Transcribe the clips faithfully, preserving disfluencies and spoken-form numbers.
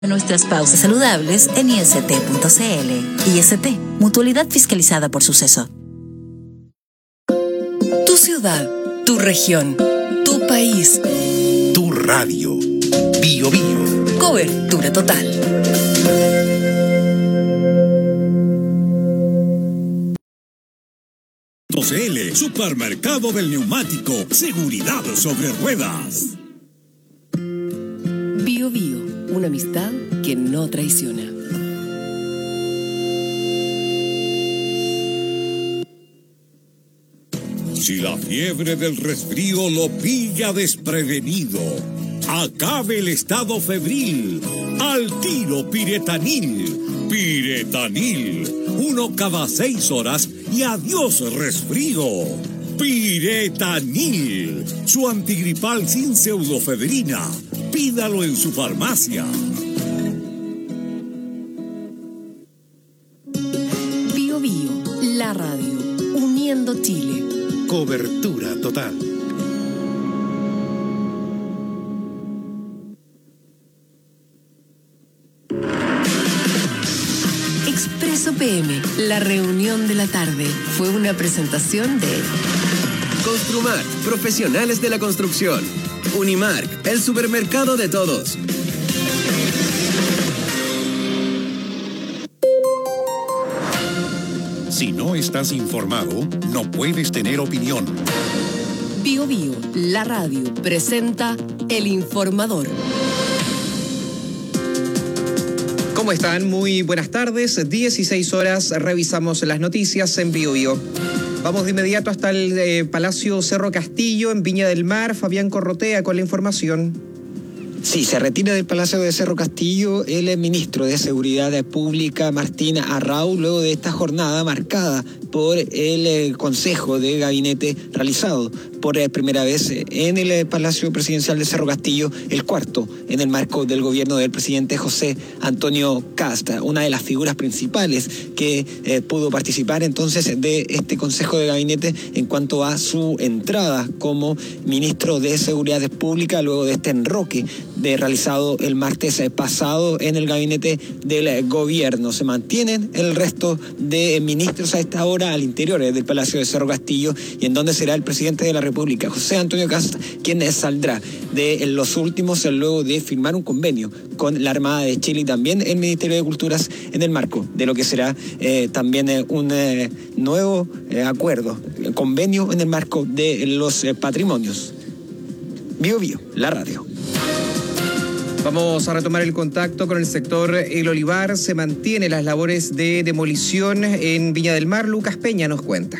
Nuestras pausas saludables en I S T punto C L. I S T, mutualidad fiscalizada por Suceso. Tu ciudad, tu región, tu país. Tu radio. Bio Bio. Cobertura total. C L, Supermercado del Neumático, seguridad sobre ruedas. Bio Bio, una amistad que no traiciona. Si la fiebre del resfrío lo pilla desprevenido, acabe el estado febril. Al tiro Piretanil. Piretanil. Uno cada seis horas y adiós resfrío. Piretanil. Su antigripal sin pseudofedrina. Pídalo en su farmacia. Bio Bio, la radio, uniendo Chile. Cobertura total. Expreso P M, la reunión de la tarde, fue una presentación de Construmar, profesionales de la construcción. Unimark, el supermercado de todos. Si no estás informado, no puedes tener opinión. Bio Bio, la radio, presenta El Informador. ¿Cómo están? Muy buenas tardes. dieciséis horas, revisamos las noticias en Bio Bio. Vamos de inmediato hasta el eh, Palacio Cerro Castillo, en Viña del Mar. Fabián Corrotea con la información. Sí, se retira del Palacio de Cerro Castillo el ministro de Seguridad Pública, Martín Arrau, luego de esta jornada marcada por el eh, Consejo de Gabinete realizado por eh, primera vez en el eh, Palacio Presidencial de Cerro Castillo, el cuarto en el marco del gobierno del presidente José Antonio Kast, una de las figuras principales que eh, pudo participar entonces de este Consejo de Gabinete en cuanto a su entrada como ministro de Seguridad Pública, luego de este enroque de realizado el martes pasado en el gabinete del gobierno. Se mantienen el resto de ministros a esta hora al interior del Palacio de Cerro Castillo, y en donde será el presidente de la República, José Antonio Kast, quien saldrá de los últimos luego de firmar un convenio con la Armada de Chile y también el Ministerio de Culturas en el marco de lo que será eh, también eh, un eh, nuevo eh, acuerdo, convenio en el marco de los eh, patrimonios. Bio Bio, la radio. Vamos a retomar el contacto con el sector El Olivar. Se mantienen las labores de demolición en Viña del Mar. Lucas Peña nos cuenta.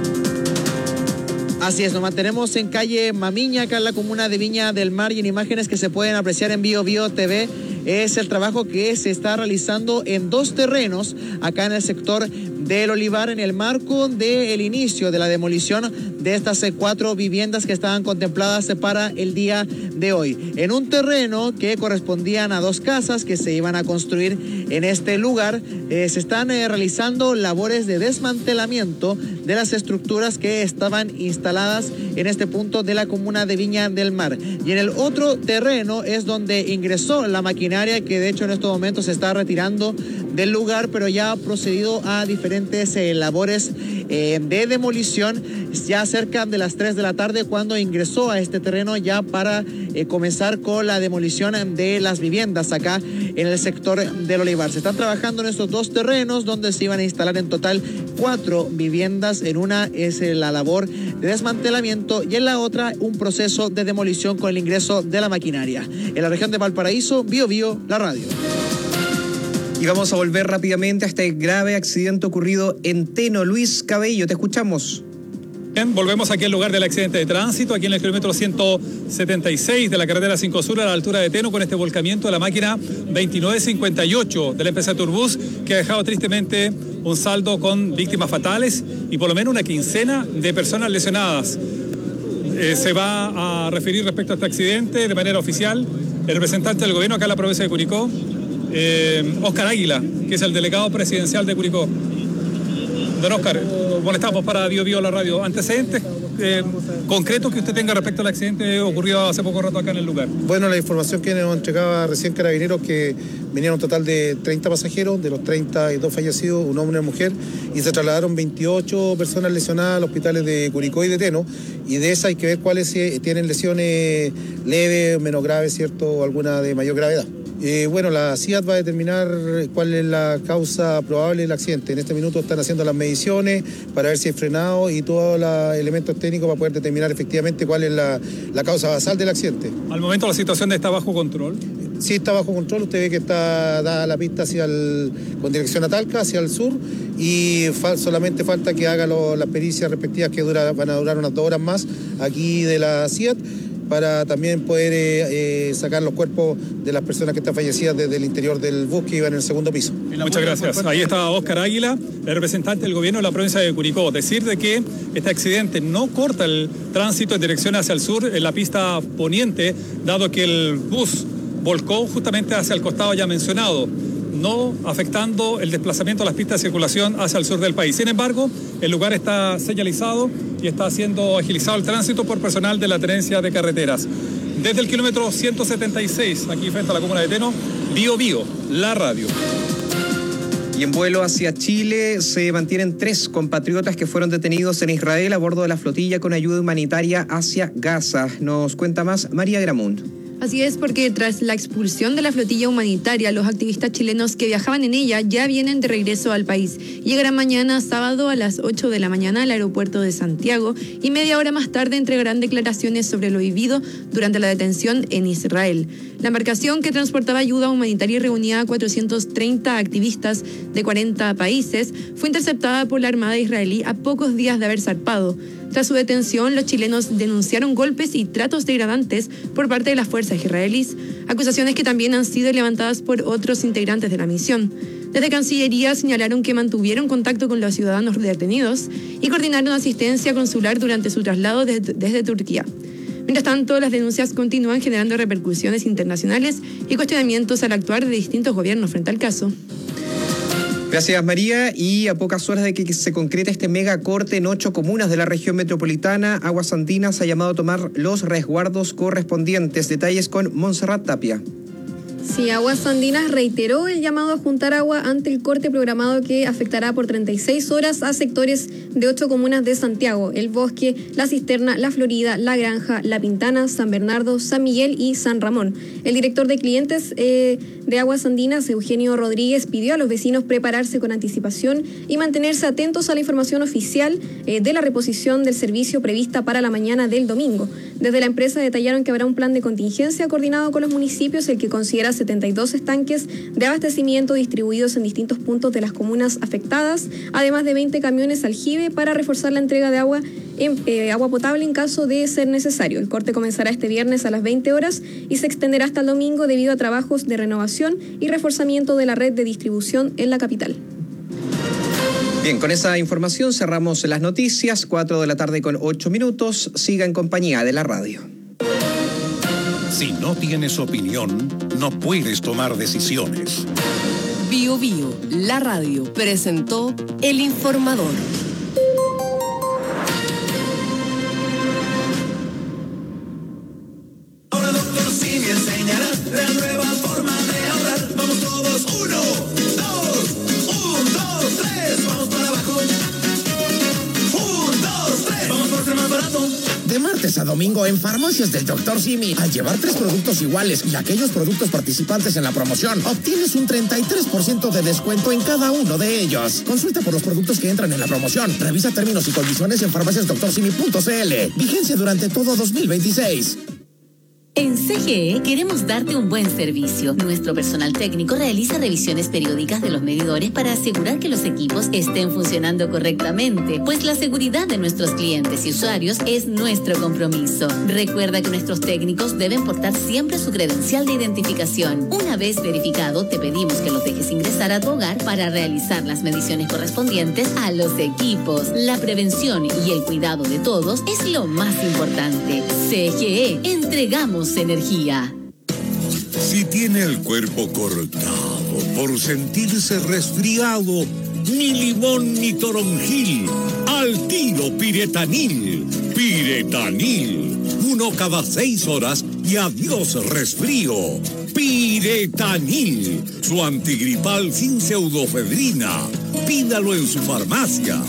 Así es, nos mantenemos en calle Mamiña, acá en la comuna de Viña del Mar, y en imágenes que se pueden apreciar en Bio Bio T V es el trabajo que se está realizando en dos terrenos acá en el sector del Olivar, en el marco del inicio de la demolición de estas cuatro viviendas que estaban contempladas para el día de hoy. En un terreno que correspondían a dos casas que se iban a construir en este lugar, eh, se están eh, realizando labores de desmantelamiento de las estructuras que estaban instaladas en este punto de la comuna de Viña del Mar. Y en el otro terreno es donde ingresó la maquinaria, que de hecho en estos momentos se está retirando del lugar, pero ya ha procedido a diferentes eh, labores eh, de demolición ya cerca de las tres de la tarde, cuando ingresó a este terreno ya para eh, comenzar con la demolición de las viviendas acá en el sector del Olivar. Se están trabajando en estos dos terrenos donde se iban a instalar en total cuatro viviendas. En una es eh, la labor de desmantelamiento y en la otra un proceso de demolición con el ingreso de la maquinaria. En la región de Valparaíso, Bio Bio, la radio. Y vamos a volver rápidamente a este grave accidente ocurrido en Teno. Luis Cabello, te escuchamos. Bien, volvemos aquí al lugar del accidente de tránsito, aquí en el kilómetro ciento setenta y seis de la carretera cinco Sur, a la altura de Teno, con este volcamiento de la máquina veintinueve cincuenta y ocho de la empresa Turbus, que ha dejado tristemente un saldo con víctimas fatales y por lo menos una quincena de personas lesionadas. Eh, se va a referir respecto a este accidente de manera oficial el representante del gobierno acá en la provincia de Curicó, eh, Óscar Águila, que es el delegado presidencial de Curicó. Don Óscar, molestamos para Bio Bio la radio. ¿Antecedentes eh, concretos que usted tenga respecto al accidente ocurrido hace poco rato acá en el lugar. Bueno, la información que nos entregaba recién Carabineros, que venían un total de treinta pasajeros, de los treinta y dos fallecidos, un hombre y una mujer, y se trasladaron veintiocho personas lesionadas a los hospitales de Curicó y de Teno, y de esas hay que ver cuáles eh, tienen lesiones leves, menos graves, ¿cierto?, o alguna de mayor gravedad. Eh, bueno, la C I A T va a determinar cuál es la causa probable del accidente. En este minuto están haciendo las mediciones para ver si hay frenado y todos los elementos técnicos para poder determinar efectivamente cuál es la, la causa basal del accidente. Al momento la situación está bajo control. Sí, está bajo control. Usted ve que está dada la pista hacia el, con dirección a Talca, hacia el sur, y fal, solamente falta que haga lo, las pericias respectivas que dura, van a durar unas dos horas más aquí de la C I A T, para también poder eh, eh, sacar los cuerpos de las personas que están fallecidas desde el interior del bus que iban en el segundo piso. Muchas gracias. Ahí está Óscar Águila, el representante del gobierno de la provincia de Curicó. Decir de que este accidente no corta el tránsito en dirección hacia el sur en la pista poniente, dado que el bus volcó justamente hacia el costado ya mencionado, no afectando el desplazamiento de las pistas de circulación hacia el sur del país. Sin embargo, el lugar está señalizado y está siendo agilizado el tránsito por personal de la Tenencia de Carreteras. Desde el kilómetro ciento setenta y seis, aquí frente a la comuna de Teno, Bio Bio, la radio. Y en vuelo hacia Chile se mantienen tres compatriotas que fueron detenidos en Israel a bordo de la flotilla con ayuda humanitaria hacia Gaza. Nos cuenta más María Gramund. Así es, porque tras la expulsión de la flotilla humanitaria, los activistas chilenos que viajaban en ella ya vienen de regreso al país. Llegarán mañana sábado a las ocho de la mañana al aeropuerto de Santiago y media hora más tarde entregarán declaraciones sobre lo vivido durante la detención en Israel. La embarcación, que transportaba ayuda humanitaria y reunía a cuatrocientos treinta activistas de cuarenta países, fue interceptada por la Armada israelí a pocos días de haber zarpado. Tras su detención, los chilenos denunciaron golpes y tratos degradantes por parte de las fuerzas israelíes, acusaciones que también han sido levantadas por otros integrantes de la misión. Desde Cancillería señalaron que mantuvieron contacto con los ciudadanos detenidos y coordinaron asistencia consular durante su traslado desde, desde Turquía. Mientras tanto, las denuncias continúan generando repercusiones internacionales y cuestionamientos al actuar de distintos gobiernos frente al caso. Gracias, María. Y a pocas horas de que se concrete este mega corte en ocho comunas de la región metropolitana, Aguas Andinas ha llamado a tomar los resguardos correspondientes. Detalles con Montserrat Tapia. Sí, Aguas Andinas reiteró el llamado a juntar agua ante el corte programado que afectará por treinta y seis horas a sectores de ocho comunas de Santiago: El Bosque, La Cisterna, La Florida, La Granja, La Pintana, San Bernardo, San Miguel y San Ramón. El director de clientes eh, de Aguas Andinas, Eugenio Rodríguez, pidió a los vecinos prepararse con anticipación y mantenerse atentos a la información oficial eh, de la reposición del servicio prevista para la mañana del domingo. Desde la empresa detallaron que habrá un plan de contingencia coordinado con los municipios, el que considera setenta y dos estanques de abastecimiento distribuidos en distintos puntos de las comunas afectadas, además de veinte camiones aljibe para reforzar la entrega de agua, en, eh, agua potable en caso de ser necesario. El corte comenzará este viernes a las veinte horas y se extenderá hasta el domingo debido a trabajos de renovación y reforzamiento de la red de distribución en la capital. Bien, con esa información cerramos las noticias, cuatro de la tarde con ocho minutos. Siga en compañía de la radio. Si no tienes opinión, no puedes tomar decisiones. Bio Bio, la radio, presentó El Informador. Ahora doctor Simi enseñará la nueva forma de ahorrar. Vamos todos, uno, dos, un, dos, tres, vamos para abajo. Un, dos, tres, vamos por ser más barato. De martes a domingo en Farmacias del doctor Simi, al llevar tres productos iguales y aquellos productos participantes en la promoción, obtienes un treinta y tres por ciento de descuento en cada uno de ellos. Consulta por los productos que entran en la promoción. Revisa términos y condiciones en farmacias doctor simi punto c l. Vigencia durante todo dos mil veintiséis. En C G E queremos darte un buen servicio. Nuestro personal técnico realiza revisiones periódicas de los medidores para asegurar que los equipos estén funcionando correctamente, pues la seguridad de nuestros clientes y usuarios es nuestro compromiso. Recuerda que nuestros técnicos deben portar siempre su credencial de identificación. Una vez verificado, te pedimos que los dejes ingresar a tu hogar para realizar las mediciones correspondientes a los equipos. La prevención y el cuidado de todos es lo más importante. C G E, entregamos energía. Si tiene el cuerpo cortado por sentirse resfriado, ni limón ni toronjil, Al tiro Piretanil. Piretanil. Uno cada seis horas y adiós resfrío. Piretanil. Su antigripal sin pseudofedrina. Pídalo en su farmacia.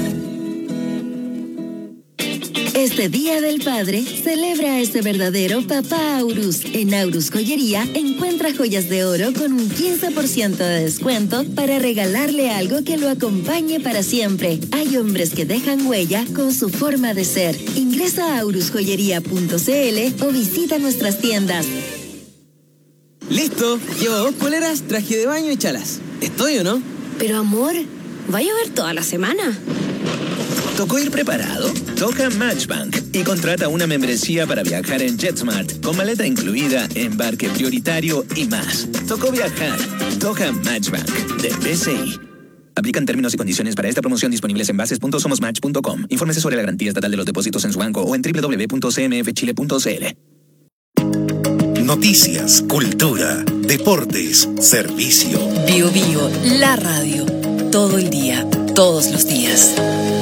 Este Día del Padre, celebra a ese verdadero papá Aurus. En Aurus Joyería, encuentra joyas de oro con un quince por ciento de descuento para regalarle algo que lo acompañe para siempre. Hay hombres que dejan huella con su forma de ser. Ingresa a aurus joyería punto c l o visita nuestras tiendas. Listo, llevo dos poleras, traje de baño y chalas. ¿Estoy o no? Pero amor, ¿va a llover toda la semana? ¿Tocó ir preparado? Toca Matchbank y contrata una membresía para viajar en JetSmart con maleta incluida, embarque prioritario y más. Tocó viajar. Toca Matchbank de B C I. Aplican términos y condiciones para esta promoción disponibles en bases punto somos match punto com. Infórmese sobre la garantía estatal de los depósitos en su banco o en doble u doble u doble u punto c m f chile punto c l. Noticias, cultura, deportes, servicio. Bio Bio, la radio. Todo el día, todos los días.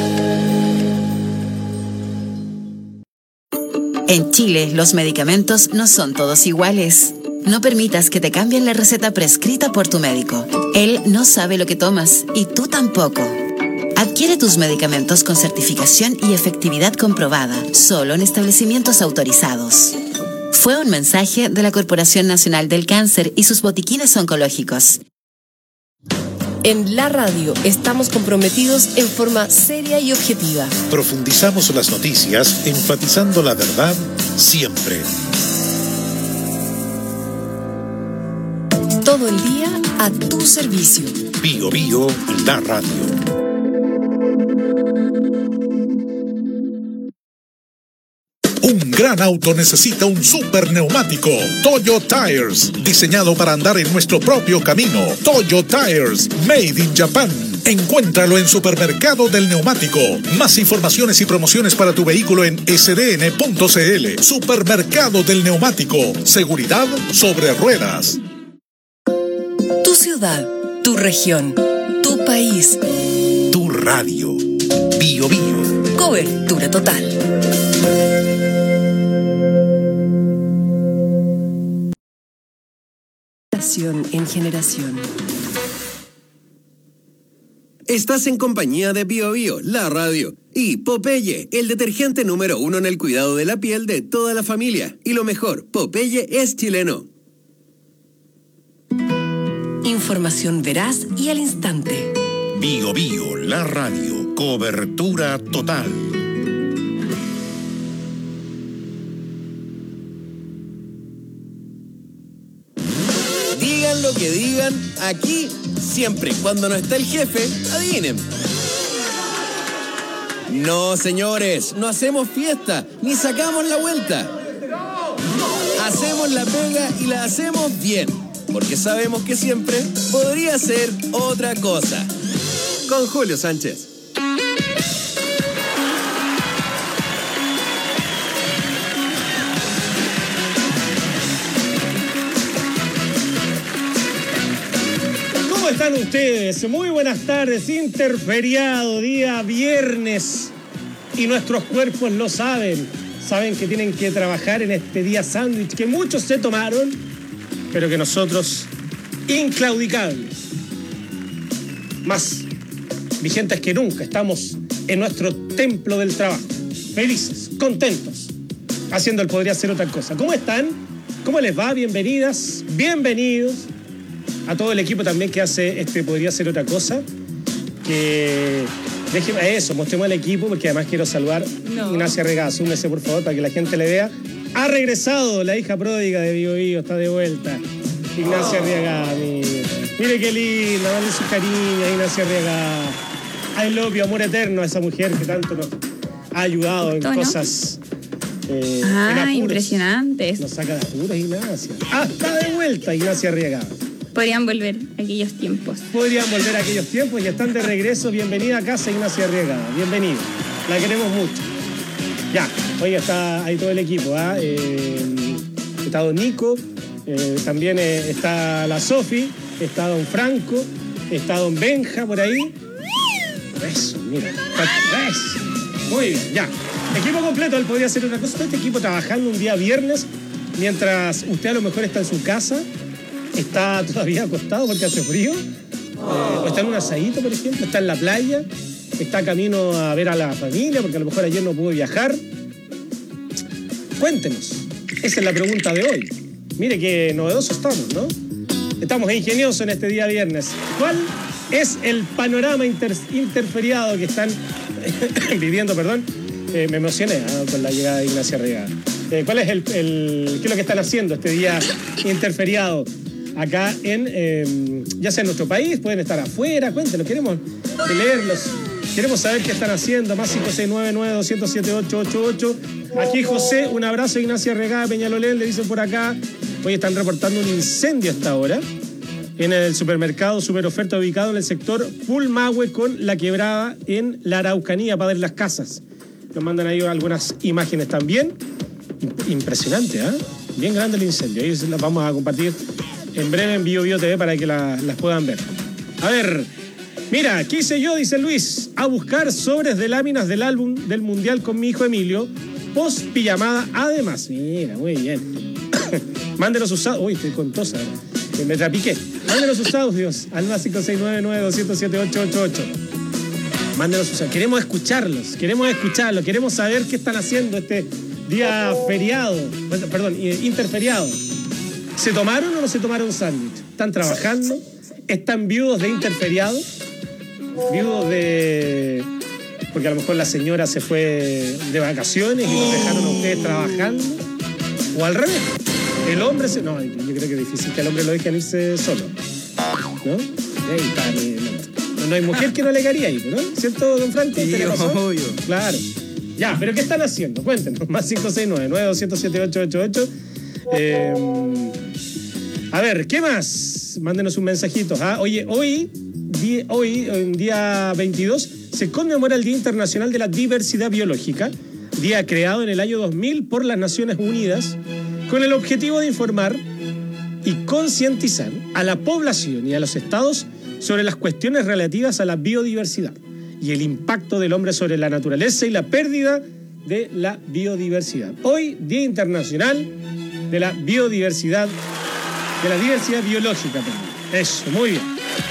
En Chile, los medicamentos no son todos iguales. No permitas que te cambien la receta prescrita por tu médico. Él no sabe lo que tomas y tú tampoco. Adquiere tus medicamentos con certificación y efectividad comprobada, solo en establecimientos autorizados. Fue un mensaje de la Corporación Nacional del Cáncer y sus botiquines oncológicos. En la radio estamos comprometidos en forma seria y objetiva. Profundizamos las noticias, enfatizando la verdad siempre. Todo el día a tu servicio. Bio Bio, la radio. Un gran auto necesita un super neumático. Toyo Tires, diseñado para andar en nuestro propio camino. Toyo Tires, made in Japan. Encuéntralo en Supermercado del Neumático. Más informaciones y promociones para tu vehículo en s d n punto c l. Supermercado del Neumático. Seguridad sobre ruedas. Tu ciudad, tu región, tu país. Tu radio. Bio Bio. Cobertura total. En generación. Estás en compañía de Bio Bio, la radio, y Popeye, el detergente número uno en el cuidado de la piel de toda la familia. Y lo mejor, Popeye es chileno. Información veraz y al instante. Bio Bio, la radio, cobertura total. Digan lo que digan, aquí siempre, cuando no está el jefe, adivinen. No, señores, no hacemos fiesta, ni sacamos la vuelta. Hacemos la pega y la hacemos bien, porque sabemos que siempre podría ser otra cosa. Con Julio Sánchez. ¿Cómo están ustedes? Muy buenas tardes, interferiado, día viernes, y nuestros cuerpos lo saben, saben que tienen que trabajar en este día sándwich que muchos se tomaron, pero que nosotros, inclaudicables, más vigentes que nunca, estamos en nuestro templo del trabajo, felices, contentos, haciendo el podría ser otra cosa. ¿Cómo están? ¿Cómo les va? Bienvenidas, bienvenidos a todo el equipo también que hace este podría ser otra cosa. Que déjenme eso, mostremos al equipo, porque además quiero saludar a no. Ignacia Regada. Súmese por favor para que la gente le vea. Ha regresado la hija pródiga de Bio Bio, está de vuelta. Ignacia Regada, mire. Mire qué linda, dale su cariño a Ignacia Regada. I love you, amor eterno a esa mujer que tanto nos ha ayudado en ¿Tono? cosas. Eh, ah, en impresionantes. Nos saca de apuros, Ignacia. Hasta de vuelta, Ignacia Regada. Podrían volver a aquellos tiempos. Podrían volver a aquellos tiempos y están de regreso. Bienvenida a casa, Ignacia Arriagada. Bienvenida. La queremos mucho. Ya, oiga, está ahí todo el equipo. ¿eh? Eh, está don Nico, eh, también eh, está la Sofi, está don Franco, está don Benja por ahí. Eso, mira. Eso. Muy bien, ya. Equipo completo, él podría hacer una cosa. Todo este equipo trabajando un día viernes, mientras usted a lo mejor está en su casa, está todavía acostado porque hace frío, eh, o está en un asadito, por ejemplo, está en la playa, está camino a ver a la familia, porque a lo mejor ayer no pudo viajar. Cuéntenos. Esa es la pregunta de hoy. Mire qué novedosos estamos, ¿no? Estamos ingeniosos en este día viernes. ¿Cuál es el panorama inter interferiado que están viviendo, perdón? Eh, me emocioné ¿eh? con la llegada de Ignacia Regada. Eh, ¿Cuál es el, el, qué es lo que están haciendo este día interferiado acá en, eh, ya sea en nuestro país, pueden estar afuera? Cuéntenos, queremos leerlos, queremos saber qué están haciendo. Más cinco seis nueve nueve dos cero siete ocho ocho ocho. Aquí José, un abrazo a Ignacia Regada, Peñalolén, le dicen por acá. Hoy están reportando un incendio a esta hora en el supermercado Super Oferta ubicado en el sector Pulmahue con La Quebrada en la Araucanía, Padre Las Casas. Nos mandan ahí algunas imágenes también. Impresionante, ¿eh? Bien grande el incendio. Ahí las vamos a compartir en breve en Bio Bio T V para que la, las puedan ver. A ver, mira, ¿qué hice yo? Dice Luis, a buscar sobres de láminas del álbum del Mundial con mi hijo Emilio, post pijamada además. Mira, muy bien. Mándenos sus audios. Uy, estoy con tosa. Me trapiqué. Mándenos sus audios al más cinco seis nueve nueve dos cero siete ocho ocho ocho. Mándenos sus audios. Queremos escucharlos. Queremos escucharlos. Queremos saber qué están haciendo este día feriado. Perdón, interferiado. ¿Se tomaron o no se tomaron sándwich? ¿Están trabajando? ¿Están viudos de interferiado? ¿Viudos de...? Porque a lo mejor la señora se fue de vacaciones y los dejaron a ustedes trabajando. O al revés. El hombre se... No, yo creo que es difícil que al hombre lo dejen irse solo. ¿No? Ey, dale, no, no hay mujer que no le caería ahí, ¿no? ¿Cierto, don Franco? Sí, obvio. Claro. Ya, pero ¿qué están haciendo? Cuéntenos. Más cinco seis nueve nueve dos cero siete ocho ocho ocho. Eh, a ver, ¿qué más? Mándenos un mensajito. ¿Ah? Oye, hoy, di, hoy, en día veintidós, se conmemora el Día Internacional de la Diversidad Biológica, día creado en el año dos mil por las Naciones Unidas, con el objetivo de informar y concientizar a la población y a los estados sobre las cuestiones relativas a la biodiversidad y el impacto del hombre sobre la naturaleza y la pérdida de la biodiversidad. Hoy, Día Internacional de la Biodiversidad, de la Diversidad Biológica. Perdón. Eso, muy bien.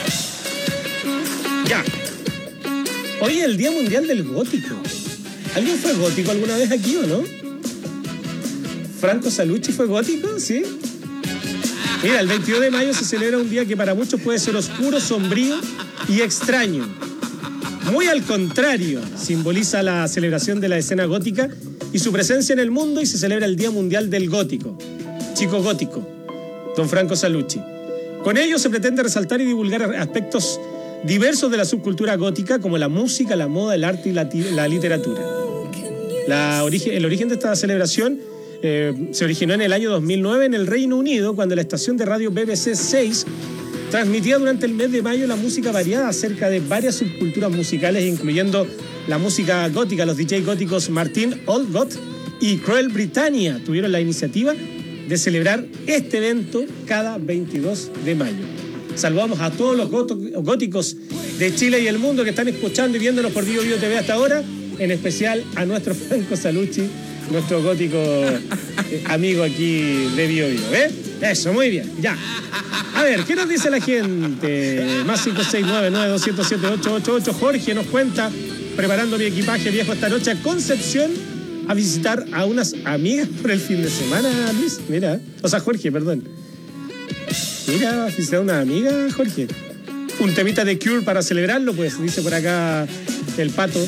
Ya. Hoy es el Día Mundial del Gótico. ¿Alguien fue gótico alguna vez aquí o no? ¿Franco Salucci fue gótico? ¿Sí? Mira, el veintidós de mayo se celebra un día que para muchos puede ser oscuro, sombrío y extraño. Muy al contrario, simboliza la celebración de la escena gótica y su presencia en el mundo, y se celebra el Día Mundial del Gótico. Chico gótico, don Franco Salucci. Con ello se pretende resaltar y divulgar aspectos diversos de la subcultura gótica, como la música, la moda, el arte y la, la literatura. La origen, el origen de esta celebración eh, se originó en el año dos mil nueve en el Reino Unido, cuando la estación de radio B B C seis transmitía durante el mes de mayo la música variada acerca de varias subculturas musicales, incluyendo la música gótica. Los D J góticos Martin Oldgott y Cruel Britannia tuvieron la iniciativa de celebrar este evento cada veintidós de mayo. Saludamos a todos los góticos de Chile y el mundo que están escuchando y viéndonos por Bio Bio T V hasta ahora, en especial a nuestro Franco Salucci, nuestro gótico eh, amigo aquí de Bio Bio, ¿eh? Eso, muy bien, ya. A ver, ¿qué nos dice la gente? Más cinco seis nueve nueve dos cero siete ocho ocho ocho. Jorge nos cuenta, preparando mi equipaje viejo esta noche a Concepción a visitar a unas amigas por el fin de semana, Luis. Mira, o sea, Jorge, perdón. Mira, a visitar a una amiga, Jorge. Un temita de Cure para celebrarlo, pues, dice por acá el Pato.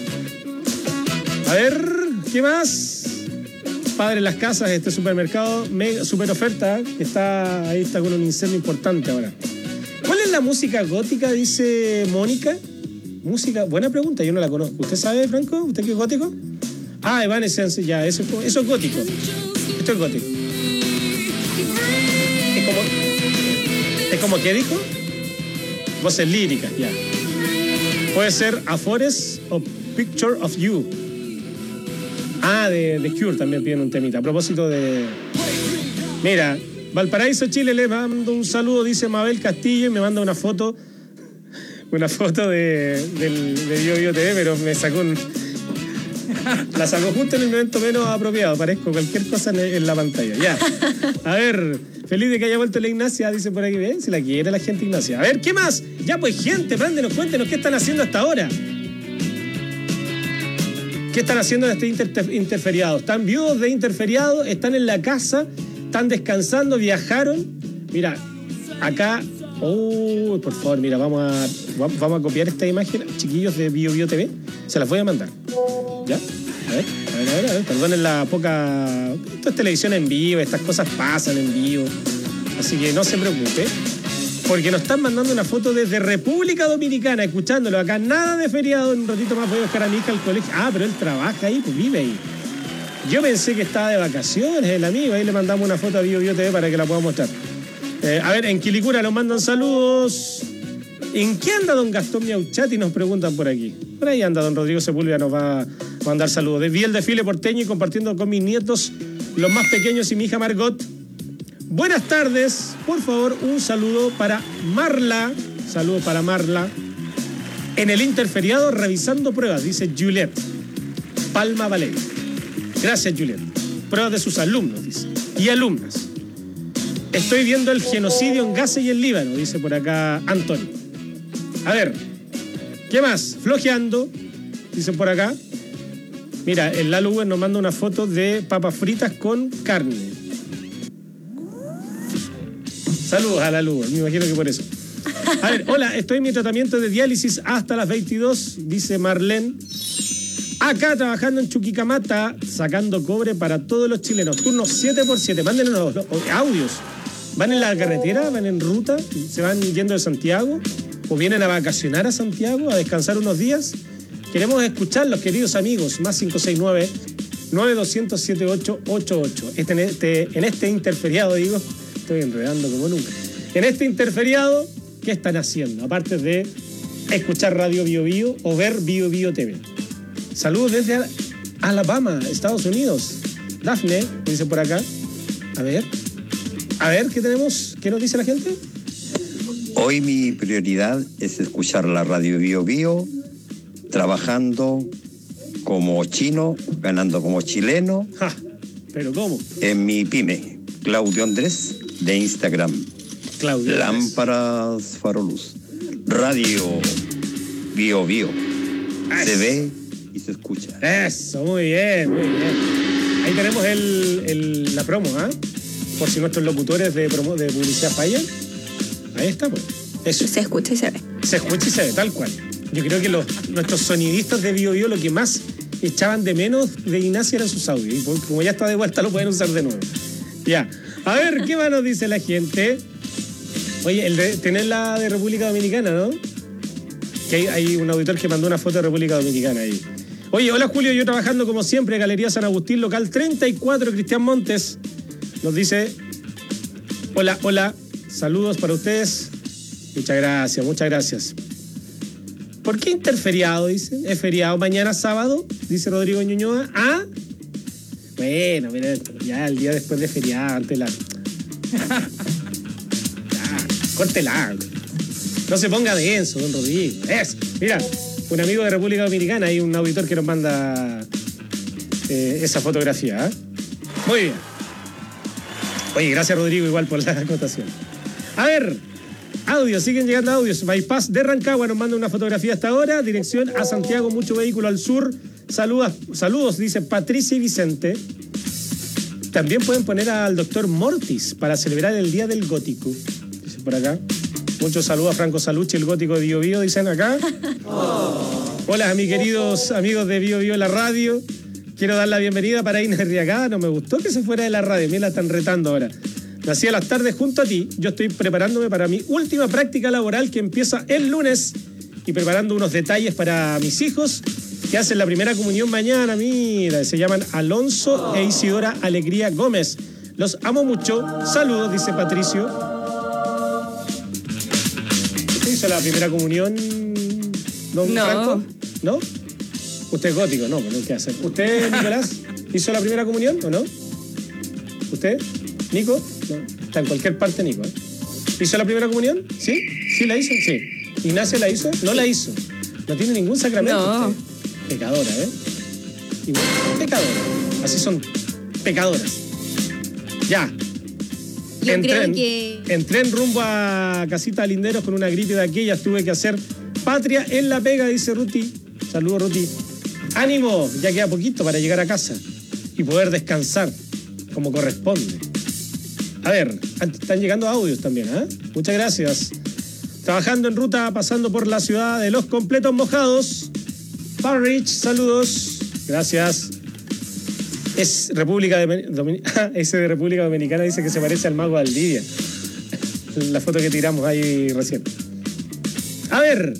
A ver, ¿qué más? Padre Las Casas, este supermercado, mega, super oferta, que está, ahí está con un incendio importante ahora. ¿Cuál es la música gótica, dice Mónica? Música, buena pregunta, yo no la conozco. ¿Usted sabe, Franco? ¿Usted qué es gótico? Ah, Evanescence, ya, eso, eso es gótico. Esto es gótico. Es como... ¿Es como qué dijo? Voces líricas, ya. Puede ser A Forest o Picture of You. Ah, de, de Cure también piden un temita. A propósito de... Mira, Valparaíso, Chile, le mando un saludo, dice Mabel Castillo, y me manda una foto. una foto de, del, de Bio Bio T V, pero me sacó un... La sacó justo en el momento menos apropiado. Parezco cualquier cosa en, en la pantalla. Ya. A ver, feliz de que haya vuelto la Ignacia, dice por aquí. ¿Ven? Si la quiere la gente Ignacia. A ver, ¿qué más? Ya pues, gente, prándenos, cuéntenos qué están haciendo hasta ahora. ¿Qué están haciendo en este inter interferiado? ¿Están viudos de interferiado? ¿Están en la casa? ¿Están descansando? ¿Viajaron? Mira, acá... Oh, por favor, mira, vamos a, vamos a copiar esta imagen, chiquillos de Bio Bio T V. Se las voy a mandar. ¿Ya? A ver, a ver, a ver, a ver. Perdonen la poca... Esto es televisión en vivo, estas cosas pasan en vivo. Así que no se preocupe. Porque nos están mandando una foto desde República Dominicana, escuchándolo acá. Nada de feriado, en un ratito más voy a buscar a mi hija al colegio. Ah, pero él trabaja ahí, pues vive ahí. Yo pensé que estaba de vacaciones el amigo. Ahí le mandamos una foto a Bio Bio T V para que la pueda mostrar. Eh, a ver, en Quilicura nos mandan saludos. ¿En qué anda don Gastón Miauchati? Nos preguntan por aquí. Por ahí anda don Rodrigo Sepúlveda, nos va a mandar saludos. Vi el desfile porteño y compartiendo con mis nietos, los más pequeños, y mi hija Margot. Buenas tardes, por favor, un saludo para Marla. Saludo para Marla. En el interferiado revisando pruebas, dice Juliet Palma Valeria. Gracias, Juliet. Pruebas de sus alumnos, dice. Y alumnas. Estoy viendo el genocidio en Gaza y el Líbano, dice por acá Antonio. A ver, ¿qué más? Flojeando, dice por acá. Mira, el Lalo Uber nos manda una foto de papas fritas con carne. Saludos a Lalo Uber, me imagino que por eso. A ver, hola, estoy en mi tratamiento de diálisis hasta las veintidós, dice Marlene. Acá trabajando en Chuquicamata, sacando cobre para todos los chilenos. Turno siete por siete, mándenos los, los audios. ¿Van en la carretera? ¿Van en ruta? ¿Se van yendo de Santiago? ¿O vienen a vacacionar a Santiago, a descansar unos días? Queremos escucharlos, queridos amigos. Más cinco seis nueve, nueve dos cero cero, siete ocho ocho ocho. Este, en, este, en este interferiado, digo, estoy enredando como nunca. En este interferiado, ¿qué están haciendo? Aparte de escuchar Radio Bio Bio o ver Bio Bio T V. Saludos desde Alabama, Estados Unidos. Dafne, dice por acá. A ver. A ver, ¿qué tenemos? ¿Qué nos dice la gente? Hoy mi prioridad es escuchar la Radio Bio Bio, trabajando como chino, ganando como chileno. Ja, ¿pero cómo? En mi pyme, Claudio Andrés, de Instagram. Claudio Lámparas Faroluz. Radio Bio Bio. Se ve y se escucha. Eso, muy bien, muy bien. Ahí tenemos el, el, la promo, ¿ah? ¿eh? Por si nuestros locutores de, promo, de publicidad fallan. Ahí está, pues. Eso. Se escucha y se ve. Se escucha y se ve, tal cual. Yo creo que los, nuestros sonidistas de Bio Bio lo que más echaban de menos de Ignacia eran sus audios. Y como ya está de vuelta, lo pueden usar de nuevo. Ya. A ver, ¿qué más nos dice la gente? Oye, el de, tenés la de República Dominicana, ¿no? Que hay, hay un auditor que mandó una foto de República Dominicana ahí. Oye, hola Julio, yo trabajando como siempre, Galería San Agustín, local treinta y cuatro, Cristian Montes. Nos dice, hola, hola, saludos para ustedes. Muchas gracias, muchas gracias. ¿Por qué interferiado, dicen? ¿Es feriado mañana sábado? Dice Rodrigo Ñuñoa. Ah, bueno, mira, ya el día después de feriado, antes la... Ya, córtela. No se ponga denso, don Rodrigo. Eso, mira, un amigo de República Dominicana, hay un auditor que nos manda eh, esa fotografía. ¿eh? Muy bien. Oye, gracias Rodrigo igual por la acotación. A ver, audios, siguen llegando audios. Bypass de Rancagua nos manda una fotografía hasta ahora. Dirección a Santiago, mucho vehículo al sur. Saludos, saludos, dice Patricia y Vicente. También pueden poner al doctor Mortis para celebrar el Día del Gótico. Dice por acá. Muchos saludos a Franco Salucci, el gótico de Bio Bio, dicen acá. Oh. Hola a mis queridos amigos de Bio Bio, la radio. Quiero dar la bienvenida para Inés Riagada. No me gustó que se fuera de la radio. Mira, la están retando ahora. Nací a las tardes junto a ti. Yo estoy preparándome para mi última práctica laboral que empieza el lunes y preparando unos detalles para mis hijos que hacen la primera comunión mañana. Mira, se llaman Alonso e Isidora Alegría Gómez. Los amo mucho. Saludos, dice Patricio. ¿Usted hizo la primera comunión, don no. Franco? ¿No? Usted es gótico, no, no hay que hacer. ¿Usted, Nicolás, hizo la primera comunión o no? ¿Usted, Nico? No, está en cualquier parte, Nico. ¿eh? ¿Hizo la primera comunión? ¿Sí? ¿Sí la hizo? Sí. ¿Ignacia la hizo? No la hizo. No tiene ningún sacramento. No. Usted. Pecadora, ¿eh? Igual, pecadora. Así son pecadoras. Ya. Yo entré, creo en, que... entré en rumbo a Casita Linderos con una gripe de aquellas. Tuve que hacer patria en la pega, dice Ruti. Saludos, Ruti. Ánimo, ya queda poquito para llegar a casa y poder descansar como corresponde. A ver, están llegando audios también, ¿eh? Muchas gracias. Trabajando en ruta, pasando por la ciudad de los completos mojados. Parrich, saludos. Gracias. Es República de Dominicana. Ese de República Dominicana dice que se parece al mago Valdivia. La foto que tiramos ahí recién. A ver.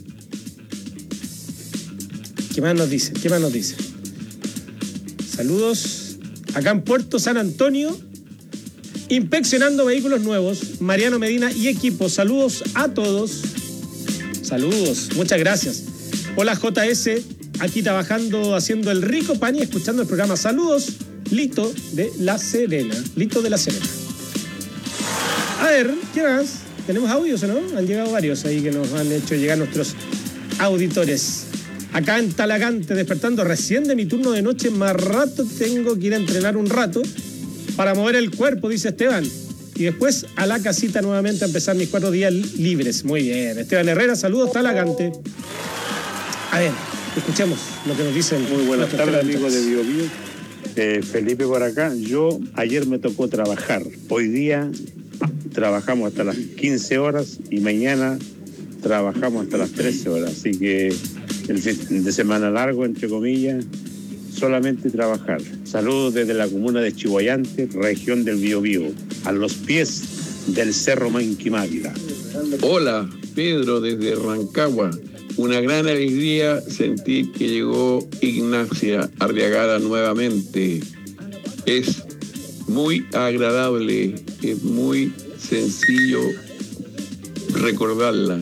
¿Qué más nos dice? ¿Qué más nos dice? Saludos. Acá en Puerto San Antonio, inspeccionando vehículos nuevos, Mariano Medina y equipo. Saludos a todos. Saludos. Muchas gracias. Hola J S, aquí trabajando, haciendo el rico pan y escuchando el programa. Saludos, Lito de La Serena. Lito de La Serena. A ver, ¿qué más? ¿Tenemos audios o no? Han llegado varios ahí que nos han hecho llegar nuestros auditores. Acá en Talagante, despertando recién de mi turno de noche, más rato tengo que ir a entrenar un rato para mover el cuerpo, dice Esteban. Y después a la casita nuevamente a empezar mis cuatro días libres. Muy bien. Esteban Herrera, saludos, Talagante. A ver, escuchemos lo que nos dicen. Muy buenas tardes, amigos de Bio Bio. Eh, Felipe por acá. Yo ayer me tocó trabajar. Hoy día trabajamos hasta las quince horas y mañana trabajamos hasta las trece horas. Así que el fin de semana largo, entre comillas, solamente trabajar. Saludos desde la comuna de Chihuayante, región del Biobío, a los pies del Cerro Manquimávila. Hola, Pedro desde Rancagua. Una gran alegría sentir que llegó Ignacia Arriagada nuevamente. Es muy agradable, es muy sencillo recordarla.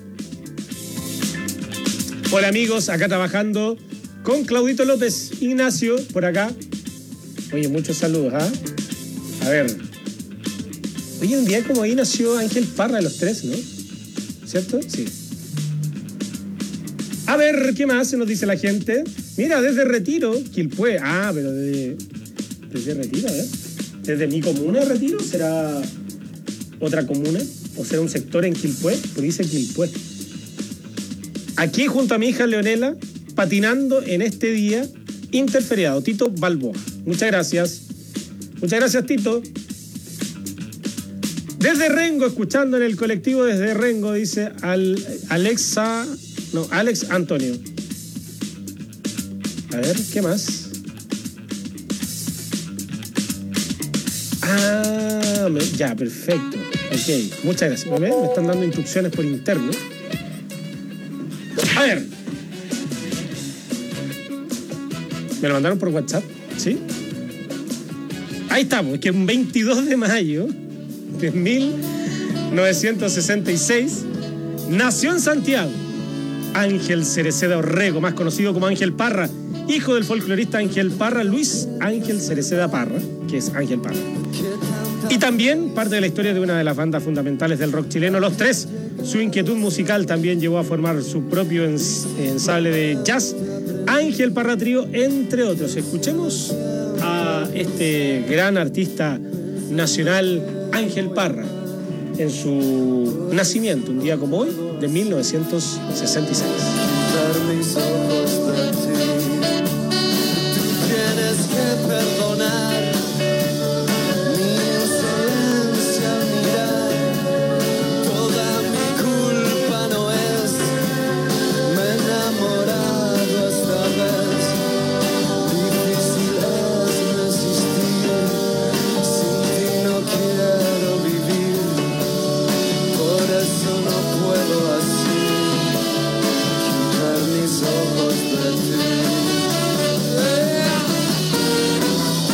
Hola amigos, acá trabajando con Claudito López, Ignacio, por acá. Oye, muchos saludos, ¿ah? ¿eh? A ver. Oye, un día como ahí nació Ángel Parra de los tres, ¿no? ¿Cierto? Sí. A ver, ¿qué más se nos dice la gente? Mira, desde Retiro, Quilpué. Ah, pero desde, desde Retiro, ¿eh? ¿Desde mi comuna de Retiro? ¿Será otra comuna? ¿O será un sector en Quilpué? Porque dice Quilpué. Aquí junto a mi hija Leonela, patinando en este día interferiado. Tito Balboa. Muchas gracias. Muchas gracias, Tito. Desde Rengo, escuchando en el colectivo desde Rengo, dice al, Alexa... No, Alex Antonio. A ver, ¿qué más? Ah, me, ya, perfecto. Ok, muchas gracias. ¿Me, me están dando instrucciones por interno. A ver. ¿Me lo mandaron por WhatsApp? ¿Sí? Ahí estamos, que un veintidós de mayo de mil novecientos sesenta y seis nació en Santiago Ángel Cereceda Orrego, más conocido como Ángel Parra, hijo del folclorista Ángel Parra, Luis Ángel Cereceda Parra, que es Ángel Parra. Y también parte de la historia de una de las bandas fundamentales del rock chileno, Los Tres. Su inquietud musical también llevó a formar su propio ens ensamble de jazz, Ángel Parra Trío, entre otros. Escuchemos a este gran artista nacional, Ángel Parra, en su nacimiento, un día como hoy, de mil novecientos sesenta y seis. Mis ojos de ti, tú tienes que perdonar mi insolencia al mirar. Toda mi culpa no es, me he enamorado esta vez. Difícil es resistir, sin ti no quiero vivir. Por eso no puedo así quitar mis ojos de ti.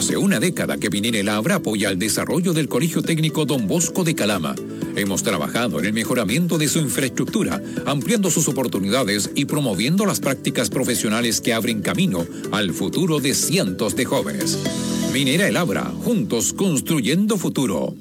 Hace una década que Minera El Abra apoya el desarrollo del Colegio Técnico Don Bosco de Calama. Hemos trabajado en el mejoramiento de su infraestructura, ampliando sus oportunidades y promoviendo las prácticas profesionales que abren camino al futuro de cientos de jóvenes. Minera El Abra, juntos construyendo futuro.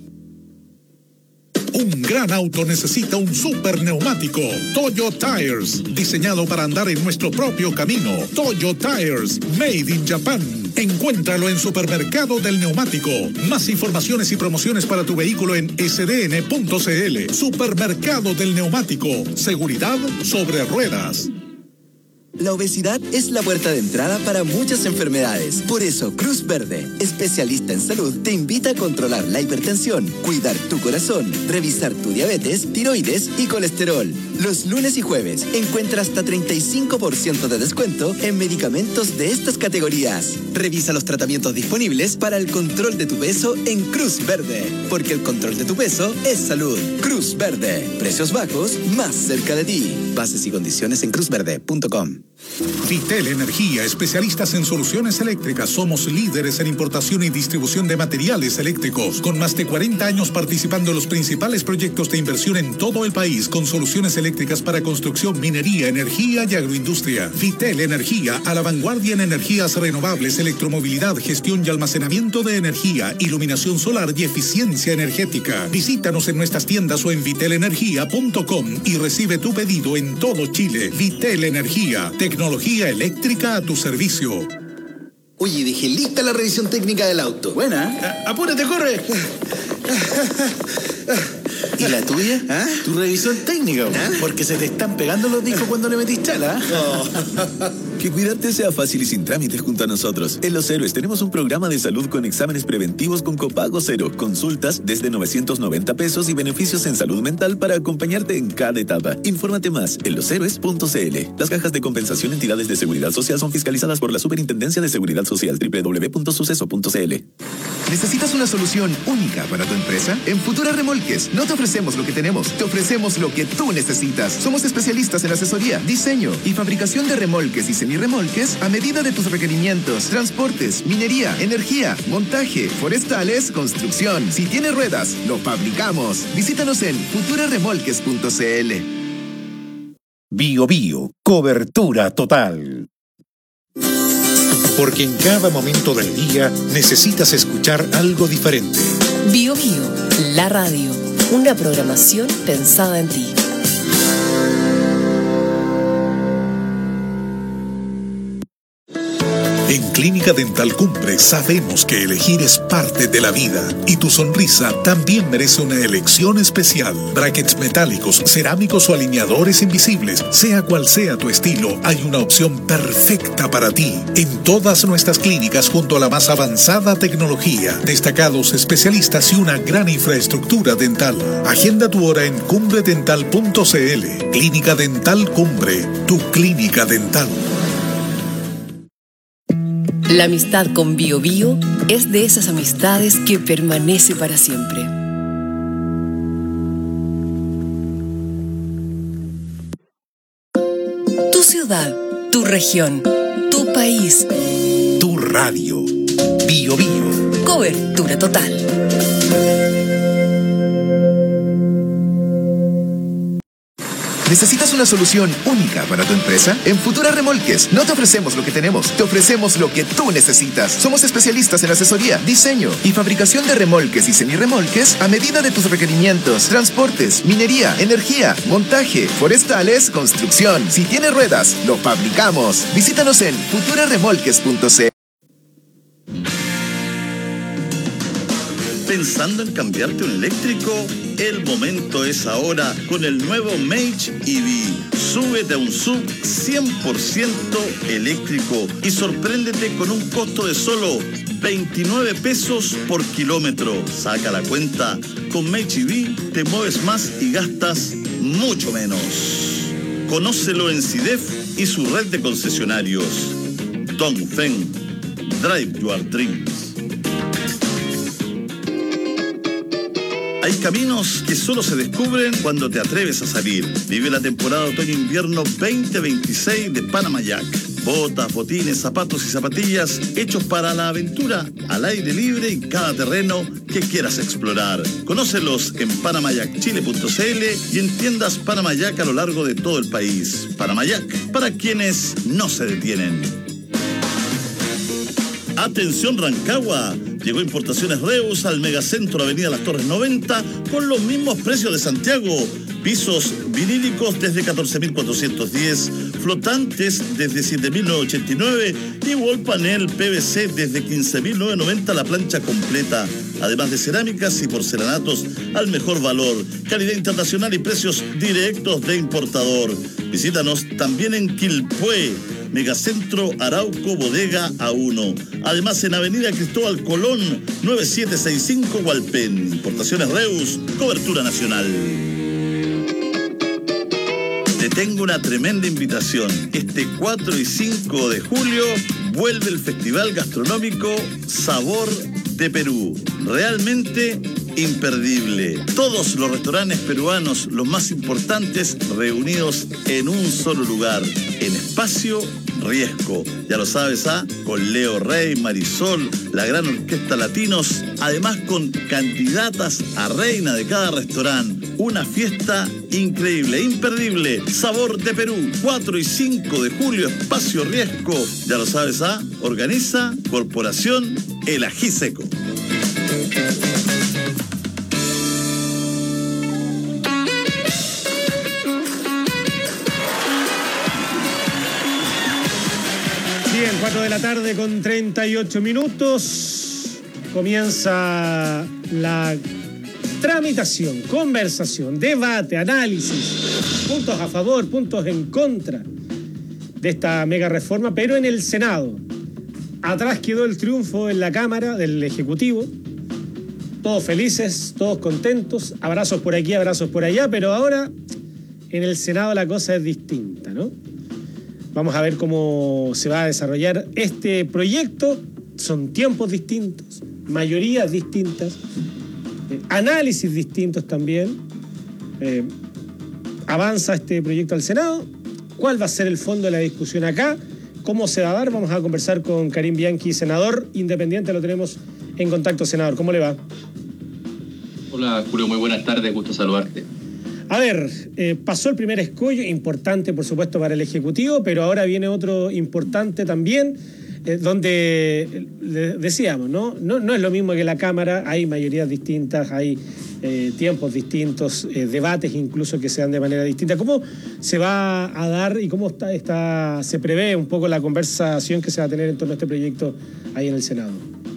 Un gran auto necesita un super neumático. Toyo Tires, diseñado para andar en nuestro propio camino. Toyo Tires, made in Japan. Encuéntralo en Supermercado del Neumático. Más informaciones y promociones para tu vehículo en s d n punto c l. Supermercado del Neumático. Seguridad sobre ruedas. La obesidad es la puerta de entrada para muchas enfermedades. Por eso, Cruz Verde, especialista en salud, te invita a controlar la hipertensión, cuidar tu corazón, revisar tu diabetes, tiroides y colesterol. Los lunes y jueves encuentra hasta treinta y cinco por ciento de descuento en medicamentos de estas categorías. Revisa los tratamientos disponibles para el control de tu peso en Cruz Verde, porque el control de tu peso es salud. Cruz Verde, precios bajos más cerca de ti. Bases y condiciones en cruz verde punto com. Vitel Energía, especialistas en soluciones eléctricas. Somos líderes en importación y distribución de materiales eléctricos, con más de cuarenta años participando en los principales proyectos de inversión en todo el país, con soluciones eléctricas para construcción, minería, energía y agroindustria. Vitel Energía, a la vanguardia en energías renovables, electromovilidad, gestión y almacenamiento de energía, iluminación solar y eficiencia energética. Visítanos en nuestras tiendas o en vitel energía punto com y recibe tu pedido en todo Chile. Vitel Energía, tecnología eléctrica a tu servicio. Oye, dejé lista la revisión técnica del auto. Buena. Ah, apúrate, corre. ¿Y la tuya? ¿Ah? Tu revisión técnica, ¿ah? Porque se te están pegando los discos cuando le metís chala. Oh. Que cuidarte sea fácil y sin trámites junto a nosotros. En Los Héroes tenemos un programa de salud con exámenes preventivos con copago cero, consultas desde novecientos noventa pesos y beneficios en salud mental para acompañarte en cada etapa. Infórmate más en los héroes punto c l. Las cajas de compensación entidades de seguridad social son fiscalizadas por la Superintendencia de Seguridad Social. doble u doble u doble u punto suceso punto c l. ¿Necesitas una solución única para tu empresa? En Futura Remolques no te ofrecemos lo que tenemos, te ofrecemos lo que tú necesitas. Somos especialistas en asesoría, diseño y fabricación de remolques y semirremolques a medida de tus requerimientos. Transportes, minería, energía, montaje, forestales, construcción. Si tiene ruedas, lo fabricamos. Visítanos en futura remolques punto c l. Bio Bio, cobertura total. Porque en cada momento del día necesitas escuchar algo diferente. Bio Bio, la radio. Una programación pensada en ti. En Clínica Dental Cumbre sabemos que elegir es parte de la vida y tu sonrisa también merece una elección especial. Brackets metálicos, cerámicos o alineadores invisibles, sea cual sea tu estilo, hay una opción perfecta para ti. En todas nuestras clínicas junto a la más avanzada tecnología, destacados especialistas y una gran infraestructura dental. Agenda tu hora en cumbre dental punto c l. Clínica Dental Cumbre, tu clínica dental. La amistad con Bio Bio es de esas amistades que permanece para siempre. Tu ciudad, tu región, tu país, tu radio. Bio Bio. Cobertura total. ¿Necesitas una solución única para tu empresa? En Futura Remolques no te ofrecemos lo que tenemos, te ofrecemos lo que tú necesitas. Somos especialistas en asesoría, diseño y fabricación de remolques y semirremolques a medida de tus requerimientos. Transportes, minería, energía, montaje, forestales, construcción. Si tiene ruedas, lo fabricamos. Visítanos en futura remolques punto c l. ¿Pensando en cambiarte un eléctrico? El momento es ahora con el nuevo Mage E V. Súbete a un sub cien por ciento eléctrico y sorpréndete con un costo de solo veintinueve pesos por kilómetro. Saca la cuenta. Con Mage E V te mueves más y gastas mucho menos. Conócelo en CIDEF y su red de concesionarios. Dongfeng. Drive your dreams. Hay caminos que solo se descubren cuando te atreves a salir. Vive la temporada otoño-invierno veinte veintiséis de Panamayac. Botas, botines, zapatos y zapatillas hechos para la aventura al aire libre en cada terreno que quieras explorar. Conócelos en panamayac chile punto c l y en tiendas Panamayac a lo largo de todo el país. Panamayac, para quienes no se detienen. Atención Rancagua, llegó Importaciones Reus al Megacentro Avenida Las Torres noventa con los mismos precios de Santiago. Pisos vinílicos desde catorce mil cuatrocientos diez, flotantes desde siete mil novecientos ochenta y nueve y wall panel P V C desde quince mil novecientos noventa la plancha completa. Además de cerámicas y porcelanatos al mejor valor, calidad internacional y precios directos de importador. Visítanos también en Quilpué, Megacentro Arauco Bodega A uno. Además en Avenida Cristóbal Colón, nueve siete seis cinco Hualpén. Importaciones Reus, cobertura nacional. Te tengo una tremenda invitación. Este cuatro y cinco de julio vuelve el Festival Gastronómico Sabor de Perú. Realmente imperdible. Todos los restaurantes peruanos, los más importantes, reunidos en un solo lugar, en Espacio Riesco. Ya lo sabes, ¿ah? Con Leo Rey, Marisol, la gran orquesta Latinos, además con candidatas a reina de cada restaurante. Una fiesta increíble, imperdible. Sabor de Perú, cuatro y cinco de julio, Espacio Riesco. Ya lo sabes, ¿ah? Organiza Corporación El Ají Seco. cuatro de la tarde con treinta y ocho minutos. Comienza la tramitación, conversación, debate, análisis, puntos a favor, puntos en contra de esta mega reforma, pero en el Senado. Atrás quedó el triunfo en la Cámara del Ejecutivo. Todos felices, todos contentos, abrazos por aquí, abrazos por allá, pero ahora en el Senado la cosa es distinta, ¿no? Vamos a ver cómo se va a desarrollar este proyecto. Son tiempos distintos, mayorías distintas, eh, análisis distintos también. Eh, avanza este proyecto al Senado. ¿Cuál va a ser el fondo de la discusión acá? ¿Cómo se va a dar? Vamos a conversar con Karim Bianchi, senador independiente. Lo tenemos en contacto, senador. ¿Cómo le va? Hola, Julio. Muy buenas tardes. Gusto saludarte. A ver, eh, pasó el primer escollo, importante por supuesto para el Ejecutivo, pero ahora viene otro importante también, eh, donde eh, decíamos, ¿no? ¿no? No es lo mismo que la Cámara, hay mayorías distintas, hay eh, tiempos distintos, eh, debates incluso que se dan de manera distinta. ¿Cómo se va a dar y cómo está, está, se prevé un poco la conversación que se va a tener en torno a este proyecto ahí en el Senado?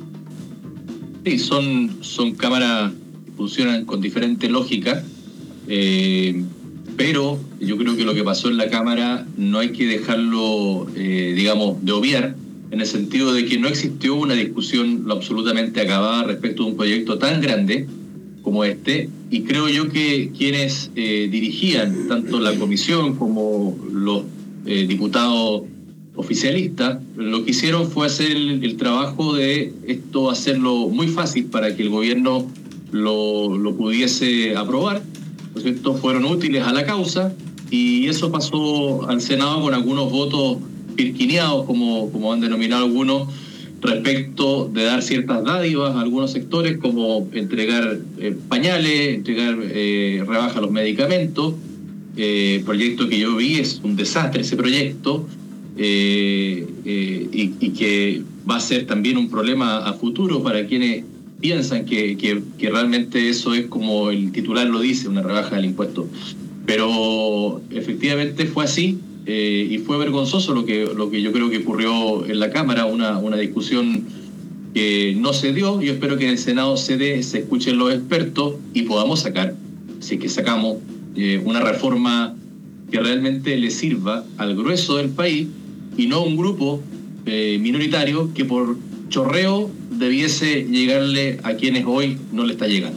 Sí, son, son cámaras que funcionan con diferente lógica. Eh, pero yo creo que lo que pasó en la Cámara no hay que dejarlo, eh, digamos, de obviar, en el sentido de que no existió una discusión lo absolutamente acabada respecto de un proyecto tan grande como este, y creo yo que quienes eh, dirigían tanto la comisión como los eh, diputados oficialistas, lo que hicieron fue hacer el, el trabajo de esto, hacerlo muy fácil para que el gobierno lo, lo pudiese aprobar. ¿No es cierto? Fueron útiles a la causa y eso pasó al Senado con algunos votos pirquineados, como, como han denominado algunos, respecto de dar ciertas dádivas a algunos sectores, como entregar eh, pañales, entregar eh, rebaja a los medicamentos. Eh, el proyecto que yo vi es un desastre, ese proyecto, eh, eh, y, y que va a ser también un problema a futuro para quienes piensan que, que, que realmente eso es como el titular lo dice, una rebaja del impuesto. Pero efectivamente fue así, eh, y fue vergonzoso lo que, lo que yo creo que ocurrió en la Cámara, una, una discusión que no se dio. Yo espero que en el Senado se dé, se escuchen los expertos y podamos sacar, si es que sacamos, eh, una reforma que realmente le sirva al grueso del país y no a un grupo eh, minoritario que por chorreo debiese llegarle a quienes hoy no le está llegando.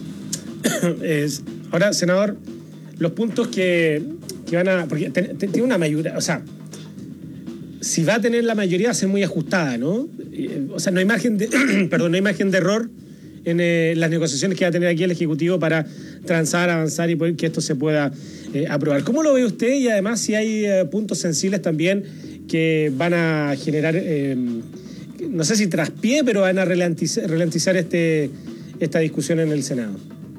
Es, ahora, senador, los puntos que, que van a... Porque tiene una mayoría, o sea, si va a tener la mayoría va a ser muy ajustada, ¿no? O sea, no hay margen de, perdón, no hay margen de error en eh, las negociaciones que va a tener aquí el Ejecutivo para transar, avanzar y poder que esto se pueda eh, aprobar. ¿Cómo lo ve usted? Y además si hay eh, puntos sensibles también que van a generar, eh, no sé si traspié, pero van a ralentizar, ralentizar este, esta discusión en el Senado.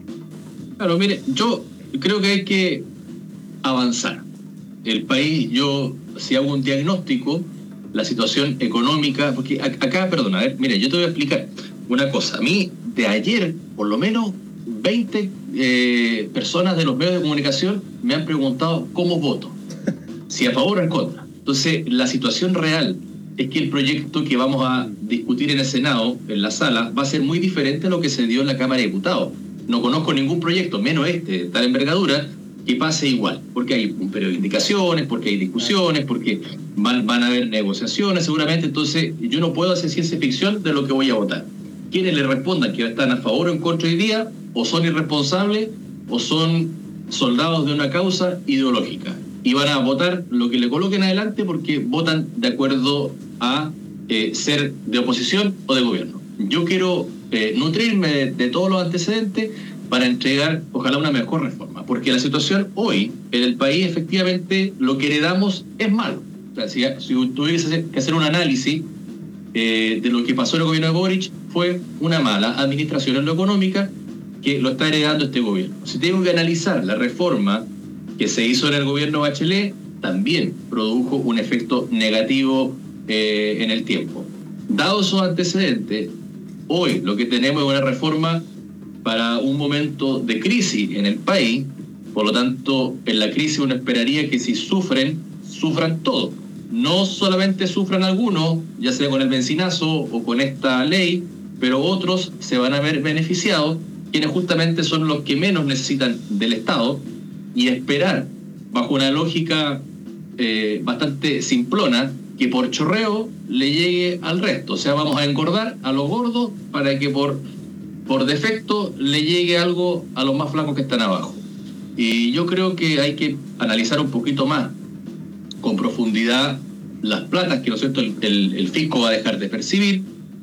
Claro, mire, yo creo que hay que avanzar. El país, yo, si hago un diagnóstico, la situación económica, porque acá, perdón, a ver, mire, yo te voy a explicar una cosa. A mí, de ayer, por lo menos veinte eh, personas de los medios de comunicación me han preguntado cómo voto, si a favor o en contra. Entonces, la situación real es que el proyecto que vamos a discutir en el Senado, en la sala, va a ser muy diferente a lo que se dio en la Cámara de Diputados. No conozco ningún proyecto, menos este, de tal envergadura, que pase igual, porque hay un periodo de indicaciones, porque hay discusiones, porque van, van a haber negociaciones seguramente. Entonces, yo no puedo hacer ciencia ficción de lo que voy a votar. Quienes le respondan que están a favor o en contra hoy día, o son irresponsables, o son soldados de una causa ideológica. Y van a votar lo que le coloquen adelante porque votan de acuerdo a eh, ser de oposición o de gobierno. Yo quiero eh, nutrirme de, de todos los antecedentes para entregar, ojalá, una mejor reforma. Porque la situación hoy en el país, efectivamente, lo que heredamos es malo. O sea, si, si tuviese que hacer un análisis eh, de lo que pasó en el gobierno de Boric, fue una mala administración en lo económica que lo está heredando este gobierno. Si tengo que analizar la reforma que se hizo en el gobierno Bachelet, también produjo un efecto negativo eh, en el tiempo. Dados esos antecedentes, hoy lo que tenemos es una reforma para un momento de crisis en el país. Por lo tanto, en la crisis uno esperaría que si sufren, sufran todos. No solamente sufran algunos, ya sea con el benzinazo o con esta ley, pero otros se van a ver beneficiados, quienes justamente son los que menos necesitan del Estado, y esperar, bajo una lógica eh, bastante simplona, que por chorreo le llegue al resto. O sea, vamos a engordar a los gordos para que por, por defecto le llegue algo a los más flacos que están abajo. Y yo creo que hay que analizar un poquito más, con profundidad, las platas que, ¿no es cierto?, el, el, el fisco va a dejar de percibir.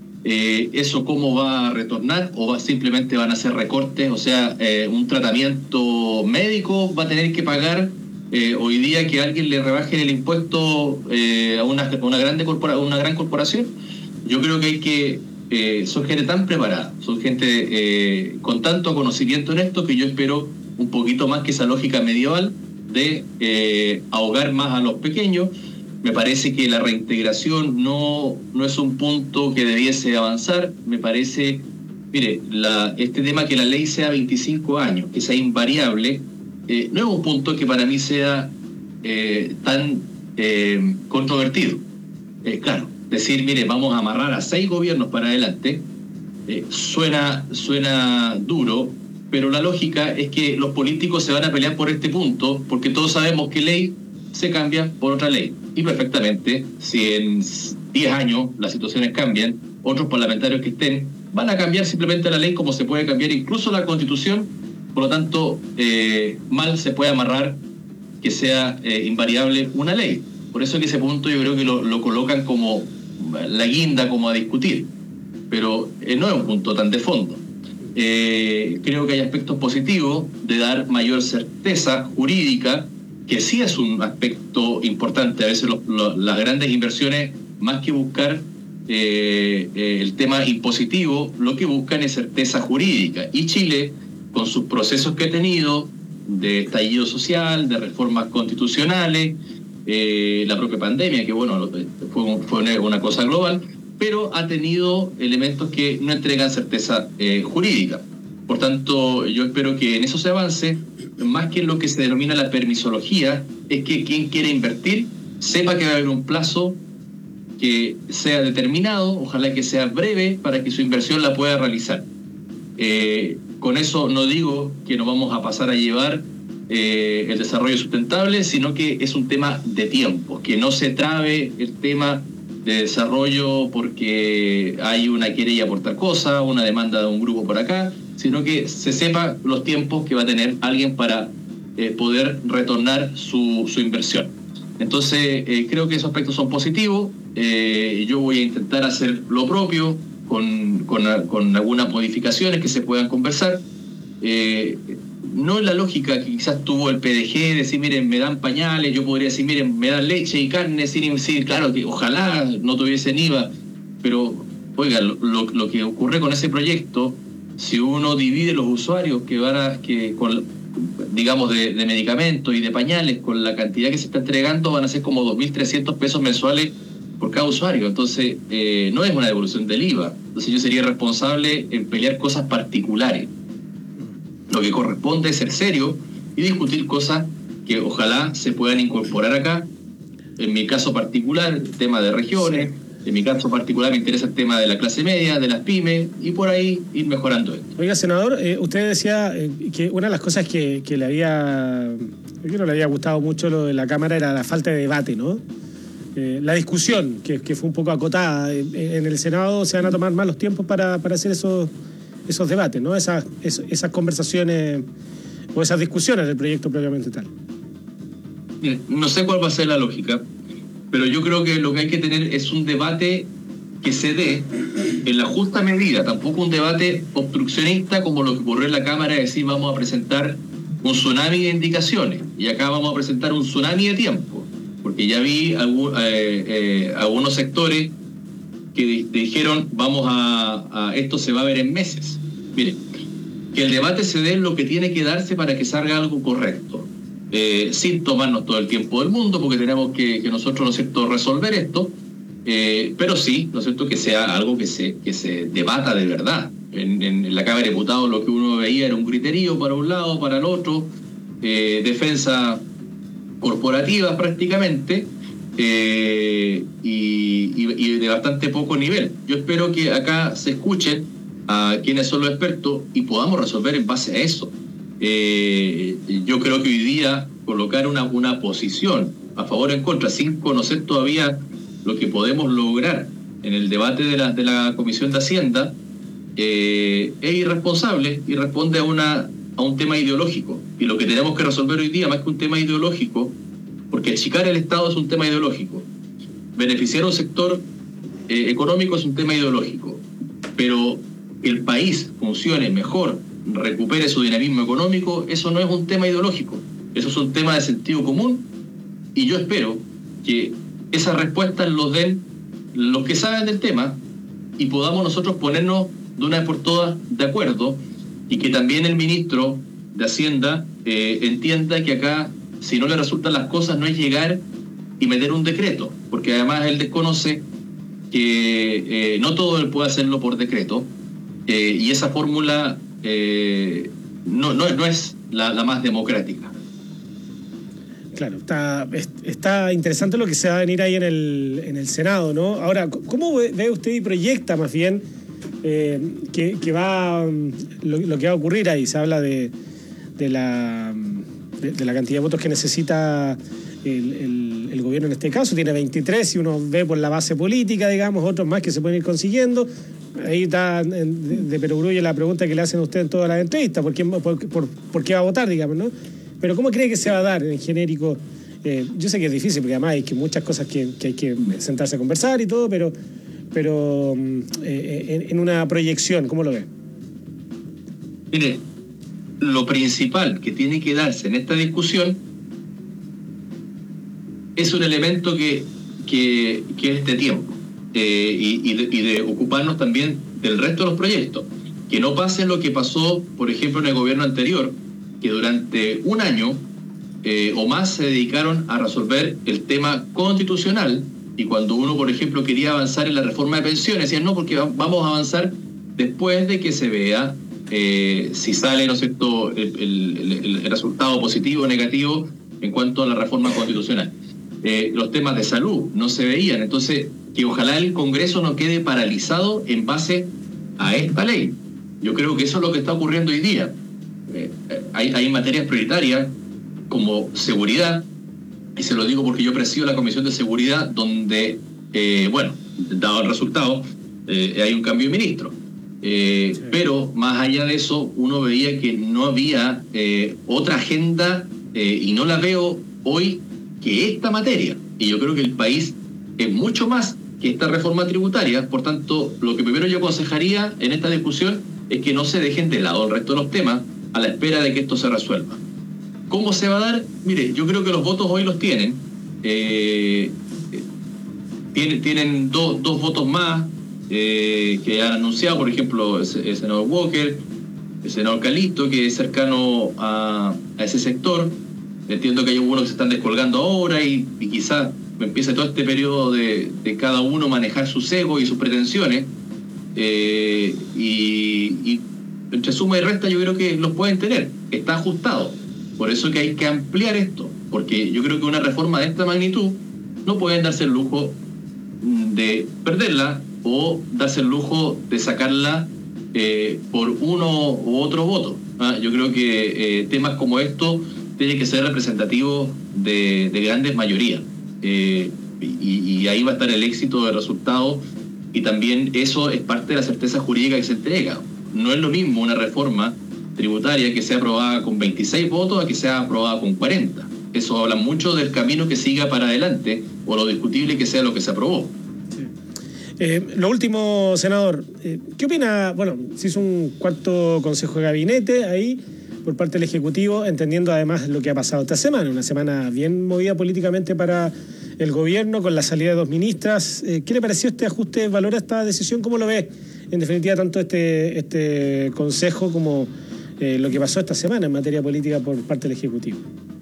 Eh, eso cómo va a retornar, o va, simplemente van a hacer recortes. O sea, eh, un tratamiento médico va a tener que pagar eh, hoy día que alguien le rebaje el impuesto eh, a una, una, grande corpora, una gran corporación. Yo creo que hay que eh, son gente tan preparada, son gente eh, con tanto conocimiento en esto, que yo espero un poquito más que esa lógica medieval de eh, ahogar más a los pequeños. Me parece que la reintegración no, no es un punto que debiese avanzar. Me parece, mire, la, este tema que la ley sea veinticinco años, que sea invariable, eh, no es un punto que para mí sea eh, tan eh, controvertido. Eh, claro, decir, mire, vamos a amarrar a seis gobiernos para adelante, eh, suena, suena duro, pero la lógica es que los políticos se van a pelear por este punto, porque todos sabemos que ley se cambia por otra ley. Y perfectamente, si en diez años las situaciones cambian, otros parlamentarios que estén van a cambiar simplemente la ley, como se puede cambiar incluso la Constitución. Por lo tanto, eh, mal se puede amarrar que sea eh, invariable una ley. Por eso que ese punto yo creo que lo, lo colocan como la guinda, como a discutir. Pero eh, no es un punto tan de fondo. Eh, creo que hay aspectos positivos de dar mayor certeza jurídica, que sí es un aspecto importante. A veces los, los, las grandes inversiones, más que buscar eh, eh, el tema impositivo, lo que buscan es certeza jurídica. Y Chile, con sus procesos que ha tenido de estallido social, de reformas constitucionales, eh, la propia pandemia, que bueno, fue, fue una cosa global, pero ha tenido elementos que no entregan certeza eh, jurídica. Por tanto, yo espero que en eso se avance. Más que en lo que se denomina la permisología, es que quien quiere invertir sepa que va a haber un plazo que sea determinado, ojalá que sea breve, para que su inversión la pueda realizar. Eh, con eso no digo que nos vamos a pasar a llevar eh, el desarrollo sustentable, sino que es un tema de tiempo, que no se trabe el tema de desarrollo porque hay una querella por tal cosa, una demanda de un grupo por acá, sino que se sepa los tiempos que va a tener alguien para eh, poder retornar su, su inversión. Entonces, eh, creo que esos aspectos son positivos. Eh, yo voy a intentar hacer lo propio con, con, con algunas modificaciones que se puedan conversar. Eh, no la lógica que quizás tuvo el P D G, decir, miren, me dan pañales, yo podría decir, miren, me dan leche y carne, sin, sin claro, que ojalá no tuviesen I V A, pero, oiga, lo, lo, lo que ocurre con ese proyecto, si uno divide los usuarios que van a, que con, digamos, de, de medicamentos y de pañales, con la cantidad que se está entregando, van a ser como dos mil trescientos pesos mensuales por cada usuario. Entonces, eh, no es una devolución del I V A. Entonces yo sería responsable en pelear cosas particulares. Lo que corresponde es ser serio y discutir cosas que ojalá se puedan incorporar acá. En mi caso particular, el tema de regiones. En mi caso particular me interesa el tema de la clase media, de las pymes, y por ahí ir mejorando esto. Oiga, senador, eh, usted decía eh, que una de las cosas que, que le había, que no le había gustado mucho lo de la Cámara era la falta de debate, ¿no? Eh, la discusión, que, que fue un poco acotada. Eh, en el Senado se van a tomar más los tiempos para, para hacer esos, esos debates, ¿no? Esas, es, esas conversaciones o esas discusiones del proyecto propiamente tal. Mire, no sé cuál va a ser la lógica, pero yo creo que lo que hay que tener es un debate que se dé en la justa medida, tampoco un debate obstruccionista como lo que ocurrió en la Cámara, de decir vamos a presentar un tsunami de indicaciones y acá vamos a presentar un tsunami de tiempo, porque ya vi algún, eh, eh, algunos sectores que di- dijeron vamos a, a esto se va a ver en meses. Miren, que el debate se dé en lo que tiene que darse para que salga algo correcto. Eh, sin tomarnos todo el tiempo del mundo, porque tenemos que, que nosotros, ¿no es cierto?, resolver esto, eh, pero sí, ¿no es cierto?, que sea algo que se, que se debata de verdad. En, en, en la Cámara de Diputados lo que uno veía era un griterío para un lado, para el otro, eh, defensa corporativa prácticamente, eh, y, y, y de bastante poco nivel. Yo espero que acá se escuchen a quienes son los expertos y podamos resolver en base a eso. Eh, yo creo que hoy día colocar una, una posición a favor o en contra sin conocer todavía lo que podemos lograr en el debate de la, de la Comisión de Hacienda eh, es irresponsable y responde a, una, a un tema ideológico. Y lo que tenemos que resolver hoy día, más que un tema ideológico, porque achicar el Estado es un tema ideológico, beneficiar a un sector eh, económico es un tema ideológico, pero que el país funcione mejor, recupere su dinamismo económico, eso no es un tema ideológico, eso es un tema de sentido común, y yo espero que esas respuestas los den los que saben del tema y podamos nosotros ponernos de una vez por todas de acuerdo, y que también el ministro de Hacienda eh, entienda que acá, si no le resultan las cosas, no es llegar y meter un decreto, porque además él desconoce que eh, no todo él puede hacerlo por decreto, eh, y esa fórmula Eh, no, no, no es la, la más democrática. Claro, está, está interesante lo que se va a venir ahí en el, en el Senado, ¿no? Ahora, ¿cómo ve usted y proyecta más bien eh, que, que va lo, lo que va a ocurrir ahí? Se habla de, de, la, de, de la cantidad de votos que necesita el, el, el gobierno en este caso. Tiene veintitrés, si uno ve por la base política, digamos, otros más que se pueden ir consiguiendo. Ahí está de, de perogrullo la pregunta que le hacen a usted en todas las entrevistas, ¿por qué, por, por, por qué va a votar, digamos, ¿no? Pero ¿cómo cree que se va a dar en genérico? Eh, yo sé que es difícil, porque además hay que muchas cosas que, que hay que sentarse a conversar y todo, pero, pero eh, en, en una proyección, ¿cómo lo ve? Mire, lo principal que tiene que darse en esta discusión es un elemento que, que, que es de tiempo. Eh, y, y, de, y de ocuparnos también del resto de los proyectos. Que no pase lo que pasó, por ejemplo, en el gobierno anterior, que durante un año eh, o más se dedicaron a resolver el tema constitucional, y cuando uno, por ejemplo, quería avanzar en la reforma de pensiones, decían no, porque vamos a avanzar después de que se vea eh, si sale, ¿no es cierto?, el, el, el, el resultado positivo o negativo en cuanto a la reforma constitucional. Eh, los temas de salud no se veían, entonces que ojalá el Congreso no quede paralizado en base a esta ley. Yo creo que eso es lo que está ocurriendo hoy día. Eh, hay, hay materias prioritarias como seguridad, y se lo digo porque yo presido la Comisión de Seguridad, donde, eh, bueno, dado el resultado, eh, hay un cambio de ministro. Eh, sí. Pero más allá de eso, uno veía que no había eh, otra agenda, eh, y no la veo hoy, que esta materia. Y yo creo que el país es mucho más que esta reforma tributaria. Por tanto, lo que primero yo aconsejaría en esta discusión es que no se dejen de lado el resto de los temas. a la espera de que esto se resuelva. ¿Cómo se va a dar? Mire, yo creo que los votos hoy los tienen. Eh, tienen tienen do, dos votos más eh, que han anunciado, por ejemplo, el, el senador Walker, el senador Calixto, que es cercano a, a ese sector. Entiendo que hay algunos que se están descolgando ahora y, y quizás empiece todo este periodo de, de cada uno manejar sus egos y sus pretensiones. Eh, y, y entre suma y resta yo creo que los pueden tener. Está ajustado. Por eso que hay que ampliar esto. Porque yo creo que una reforma de esta magnitud no pueden darse el lujo de perderla o darse el lujo de sacarla eh, por uno u otro voto. ¿Ah? Yo creo que eh, temas como estos tienen que ser representativos de, de grandes mayorías. Eh, y, y ahí va a estar el éxito del resultado, y también eso es parte de la certeza jurídica que se entrega. No es lo mismo una reforma tributaria que sea aprobada con veintiséis votos a que sea aprobada con cuarenta. Eso habla mucho del camino que siga para adelante o lo discutible que sea lo que se aprobó. Sí. Eh, lo último, senador, eh, ¿qué opina? Bueno, se hizo un cuarto consejo de gabinete ahí por parte del Ejecutivo, entendiendo además lo que ha pasado esta semana, una semana bien movida políticamente para el gobierno, con la salida de dos ministras. Eh, ¿Qué le pareció este ajuste? ¿Valora esta decisión? ¿Cómo lo ve? En definitiva, tanto este, este consejo como eh, lo que pasó esta semana en materia política por parte del Ejecutivo.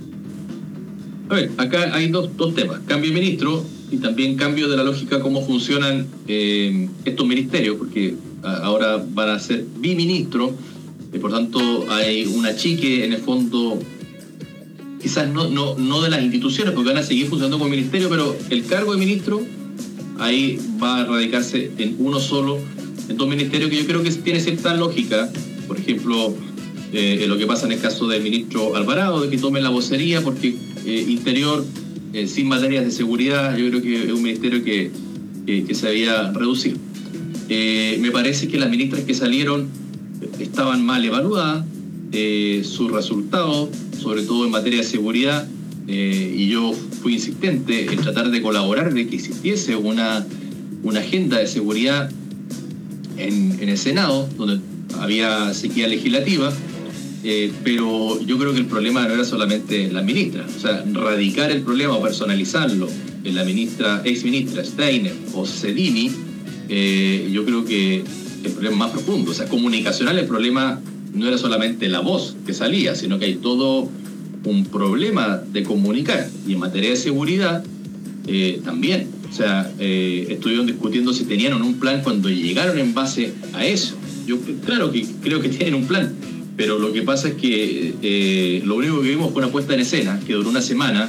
A ver, acá hay dos, dos temas, cambio de ministro y también cambio de la lógica cómo funcionan eh, estos ministerios, porque ahora van a ser biministros, y por tanto hay un achique en el fondo, quizás no, no, no de las instituciones, porque van a seguir funcionando como ministerio, pero el cargo de ministro ahí va a radicarse en uno solo, en dos ministerios, que yo creo que tiene cierta lógica. Por ejemplo, eh, lo que pasa en el caso del ministro Alvarado, de que tome la vocería, porque eh, Interior, eh, sin materias de seguridad, yo creo que es un ministerio que, que, que se había reducido. Eh, me parece que las ministras que salieron estaban mal evaluadas, eh, sus resultados, sobre todo en materia de seguridad, eh, y yo fui insistente en tratar de colaborar de que existiese una, una agenda de seguridad en, en el Senado, donde había sequía legislativa, eh, pero yo creo que el problema no era solamente la ministra, o sea, radicar el problema o personalizarlo en la ministra, ex ministra Steiner o Cedini, eh, yo creo que el problema es más profundo, o sea, comunicacional. El problema no era solamente la voz que salía, sino que hay todo un problema de comunicar, y en materia de seguridad eh, también. O sea, eh, estuvieron discutiendo si tenían o no un plan cuando llegaron en base a eso. Yo claro que creo que tienen un plan, pero lo que pasa es que eh, lo único que vimos fue una puesta en escena que duró una semana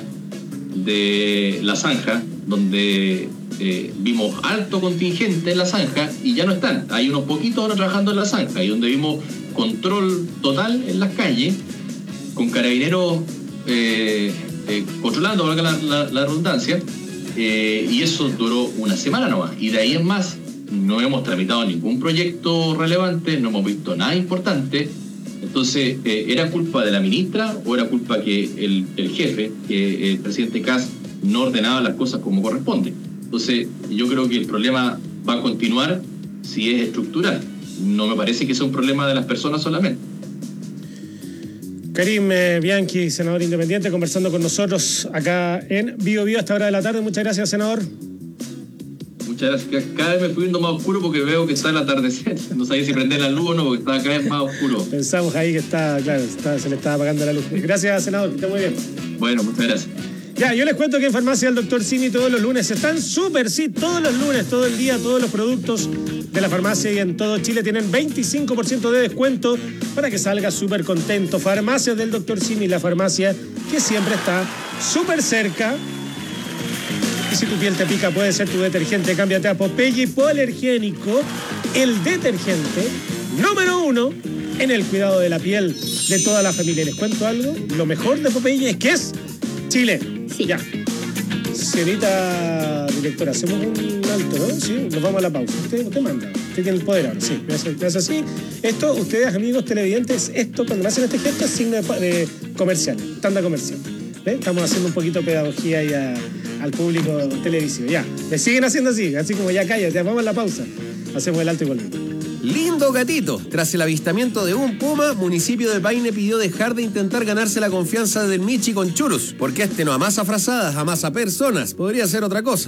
de la zanja, donde eh, vimos alto contingente en la zanja y ya no están. Hay unos poquitos ahora trabajando en la zanja, y donde vimos control total en las calles, con carabineros eh, eh, controlando, valga la, la, la redundancia, eh, y eso duró una semana nomás, y de ahí en más no hemos tramitado ningún proyecto relevante, no hemos visto nada importante. Entonces, eh, ¿era culpa de la ministra o era culpa que el, el jefe, que el presidente Kast, no ordenaba las cosas como corresponde? Entonces, yo creo que el problema va a continuar si es estructural. No me parece que sea un problema de las personas solamente. Karim eh, Bianchi, senador independiente, conversando con nosotros acá en Bio Bio a esta hora de la tarde. Muchas gracias, senador. Muchas gracias. Cada vez me fui viendo más oscuro porque veo que está el atardecer. No sabía si prender la luz o no, porque está cada vez más oscuro. Pensamos ahí que está, claro, está, se le está apagando la luz. Gracias, senador, que esté muy bien. Bueno, muchas gracias. Ya, yo les cuento que en Farmacia del Doctor Simi todos los lunes están súper, sí, todos los lunes, todo el día, todos los productos de la farmacia y en todo Chile tienen veinticinco por ciento de descuento para que salgas súper contento. Farmacia del Doctor Simi, la farmacia que siempre está súper cerca. Y si tu piel te pica, puede ser tu detergente. Cámbiate a Popeye Hipoalergénico, el detergente número uno en el cuidado de la piel de toda la familia. ¿Les cuento algo? Lo mejor de Popeye es que es Chile. Sí. Ya. Señorita directora, hacemos un alto, ¿no? Sí, nos vamos a la pausa. Usted, usted manda, usted tiene el poder ahora, sí. Me hace, me hace así. Esto, ustedes, amigos televidentes, esto, cuando me hacen este gesto, es signo de, de comercial, tanda comercial. ¿Ve? Estamos haciendo un poquito de pedagogía ahí a, al público televisivo. Ya, me siguen haciendo así, así como ya cállate, vamos a la pausa. Hacemos el alto y volvemos. lindo gatito. Tras el avistamiento de un puma, municipio de Paine pidió dejar de intentar ganarse la confianza del Michi con churus, porque este no amasa frazadas, amasa personas. Podría ser otra cosa.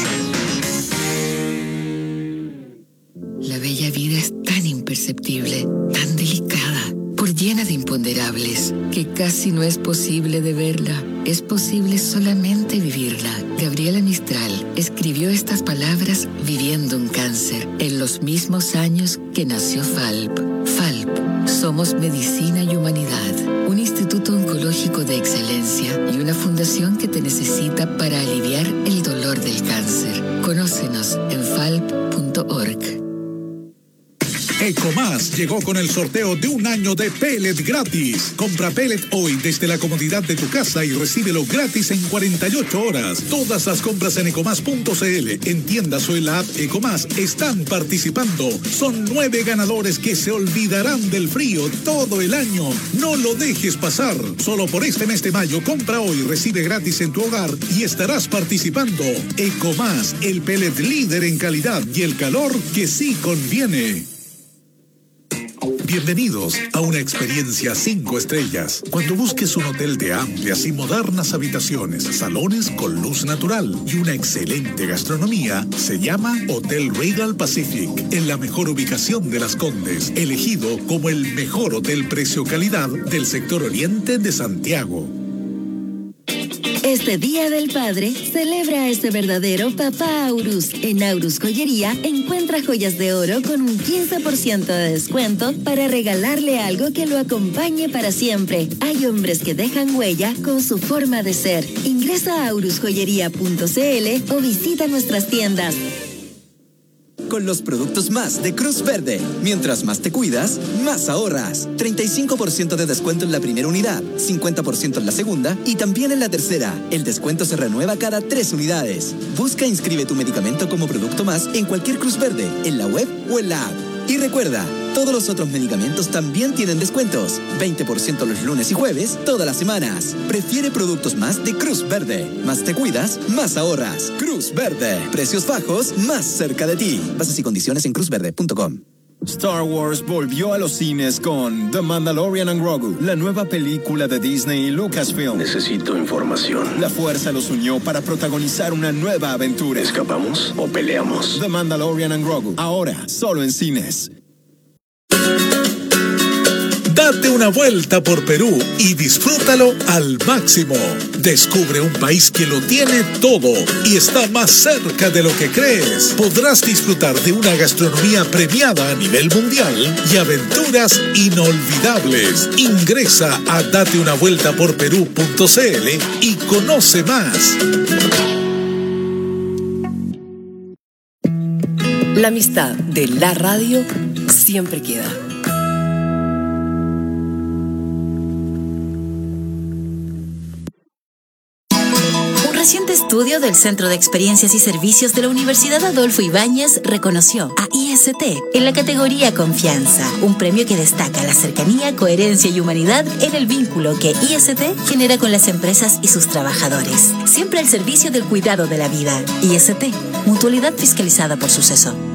La bella vida es tan imperceptible, tan delicada, por llena de imponderables, que casi no es posible de verla. Es posible solamente vivirla. Gabriela Mistral escribió estas palabras viviendo un cáncer en los mismos años que nació Falp. Falp, somos medicina y humanidad, un instituto oncológico de excelencia y una fundación que te necesita para aliviar el dolor del cáncer. Conócenos en falp punto org. Ecomás llegó con el sorteo de un año de pellet gratis. Compra pellet hoy desde la comodidad de tu casa y recíbelo gratis en cuarenta y ocho horas. Todas las compras en ecomás punto cl, en tiendas o en la app Ecomás están participando. Son nueve ganadores que se olvidarán del frío todo el año. No lo dejes pasar. Solo por este mes de mayo, compra hoy, recibe gratis en tu hogar y estarás participando. Ecomás, el pellet líder en calidad y el calor que sí conviene. Bienvenidos a una experiencia cinco estrellas. Cuando busques un hotel de amplias y modernas habitaciones, salones con luz natural y una excelente gastronomía, se llama Hotel Regal Pacific, en la mejor ubicación de Las Condes, elegido como el mejor hotel precio-calidad del sector oriente de Santiago. Este Día del Padre, celebra a ese verdadero papá Aurus. En Aurus Joyería, encuentra joyas de oro con un quince por ciento de descuento para regalarle algo que lo acompañe para siempre. Hay hombres que dejan huella con su forma de ser. Ingresa a aurus joyería punto cl o visita nuestras tiendas. Con los productos más de Cruz Verde. Mientras más te cuidas, más ahorras. treinta y cinco por ciento de descuento en la primera unidad, cincuenta por ciento en la segunda y también en la tercera. El descuento se renueva cada tres unidades. Busca e inscribe tu medicamento como producto más en cualquier Cruz Verde, en la web o en la app. Y recuerda, todos los otros medicamentos también tienen descuentos. veinte por ciento los lunes y jueves, todas las semanas. Prefiere productos más de Cruz Verde. Más te cuidas, más ahorras. Cruz Verde. Precios bajos, más cerca de ti. Bases y condiciones en cruz verde punto com. Star Wars volvió a los cines con The Mandalorian and Grogu, la nueva película de Disney y Lucasfilm. Necesito información. La fuerza los unió para protagonizar una nueva aventura. ¿Escapamos o peleamos? The Mandalorian and Grogu, ahora solo en cines. Date una vuelta por Perú y disfrútalo al máximo. Descubre un país que lo tiene todo y está más cerca de lo que crees. Podrás disfrutar de una gastronomía premiada a nivel mundial y aventuras inolvidables. Ingresa a date una vuelta por perú punto cl y conoce más. La amistad de la radio siempre queda. Un reciente estudio del Centro de Experiencias y Servicios de la Universidad Adolfo Ibáñez reconoció a I S T en la categoría Confianza, un premio que destaca la cercanía, coherencia y humanidad en el vínculo que I S T genera con las empresas y sus trabajadores, siempre al servicio del cuidado de la vida. I S T, mutualidad fiscalizada por Suceso.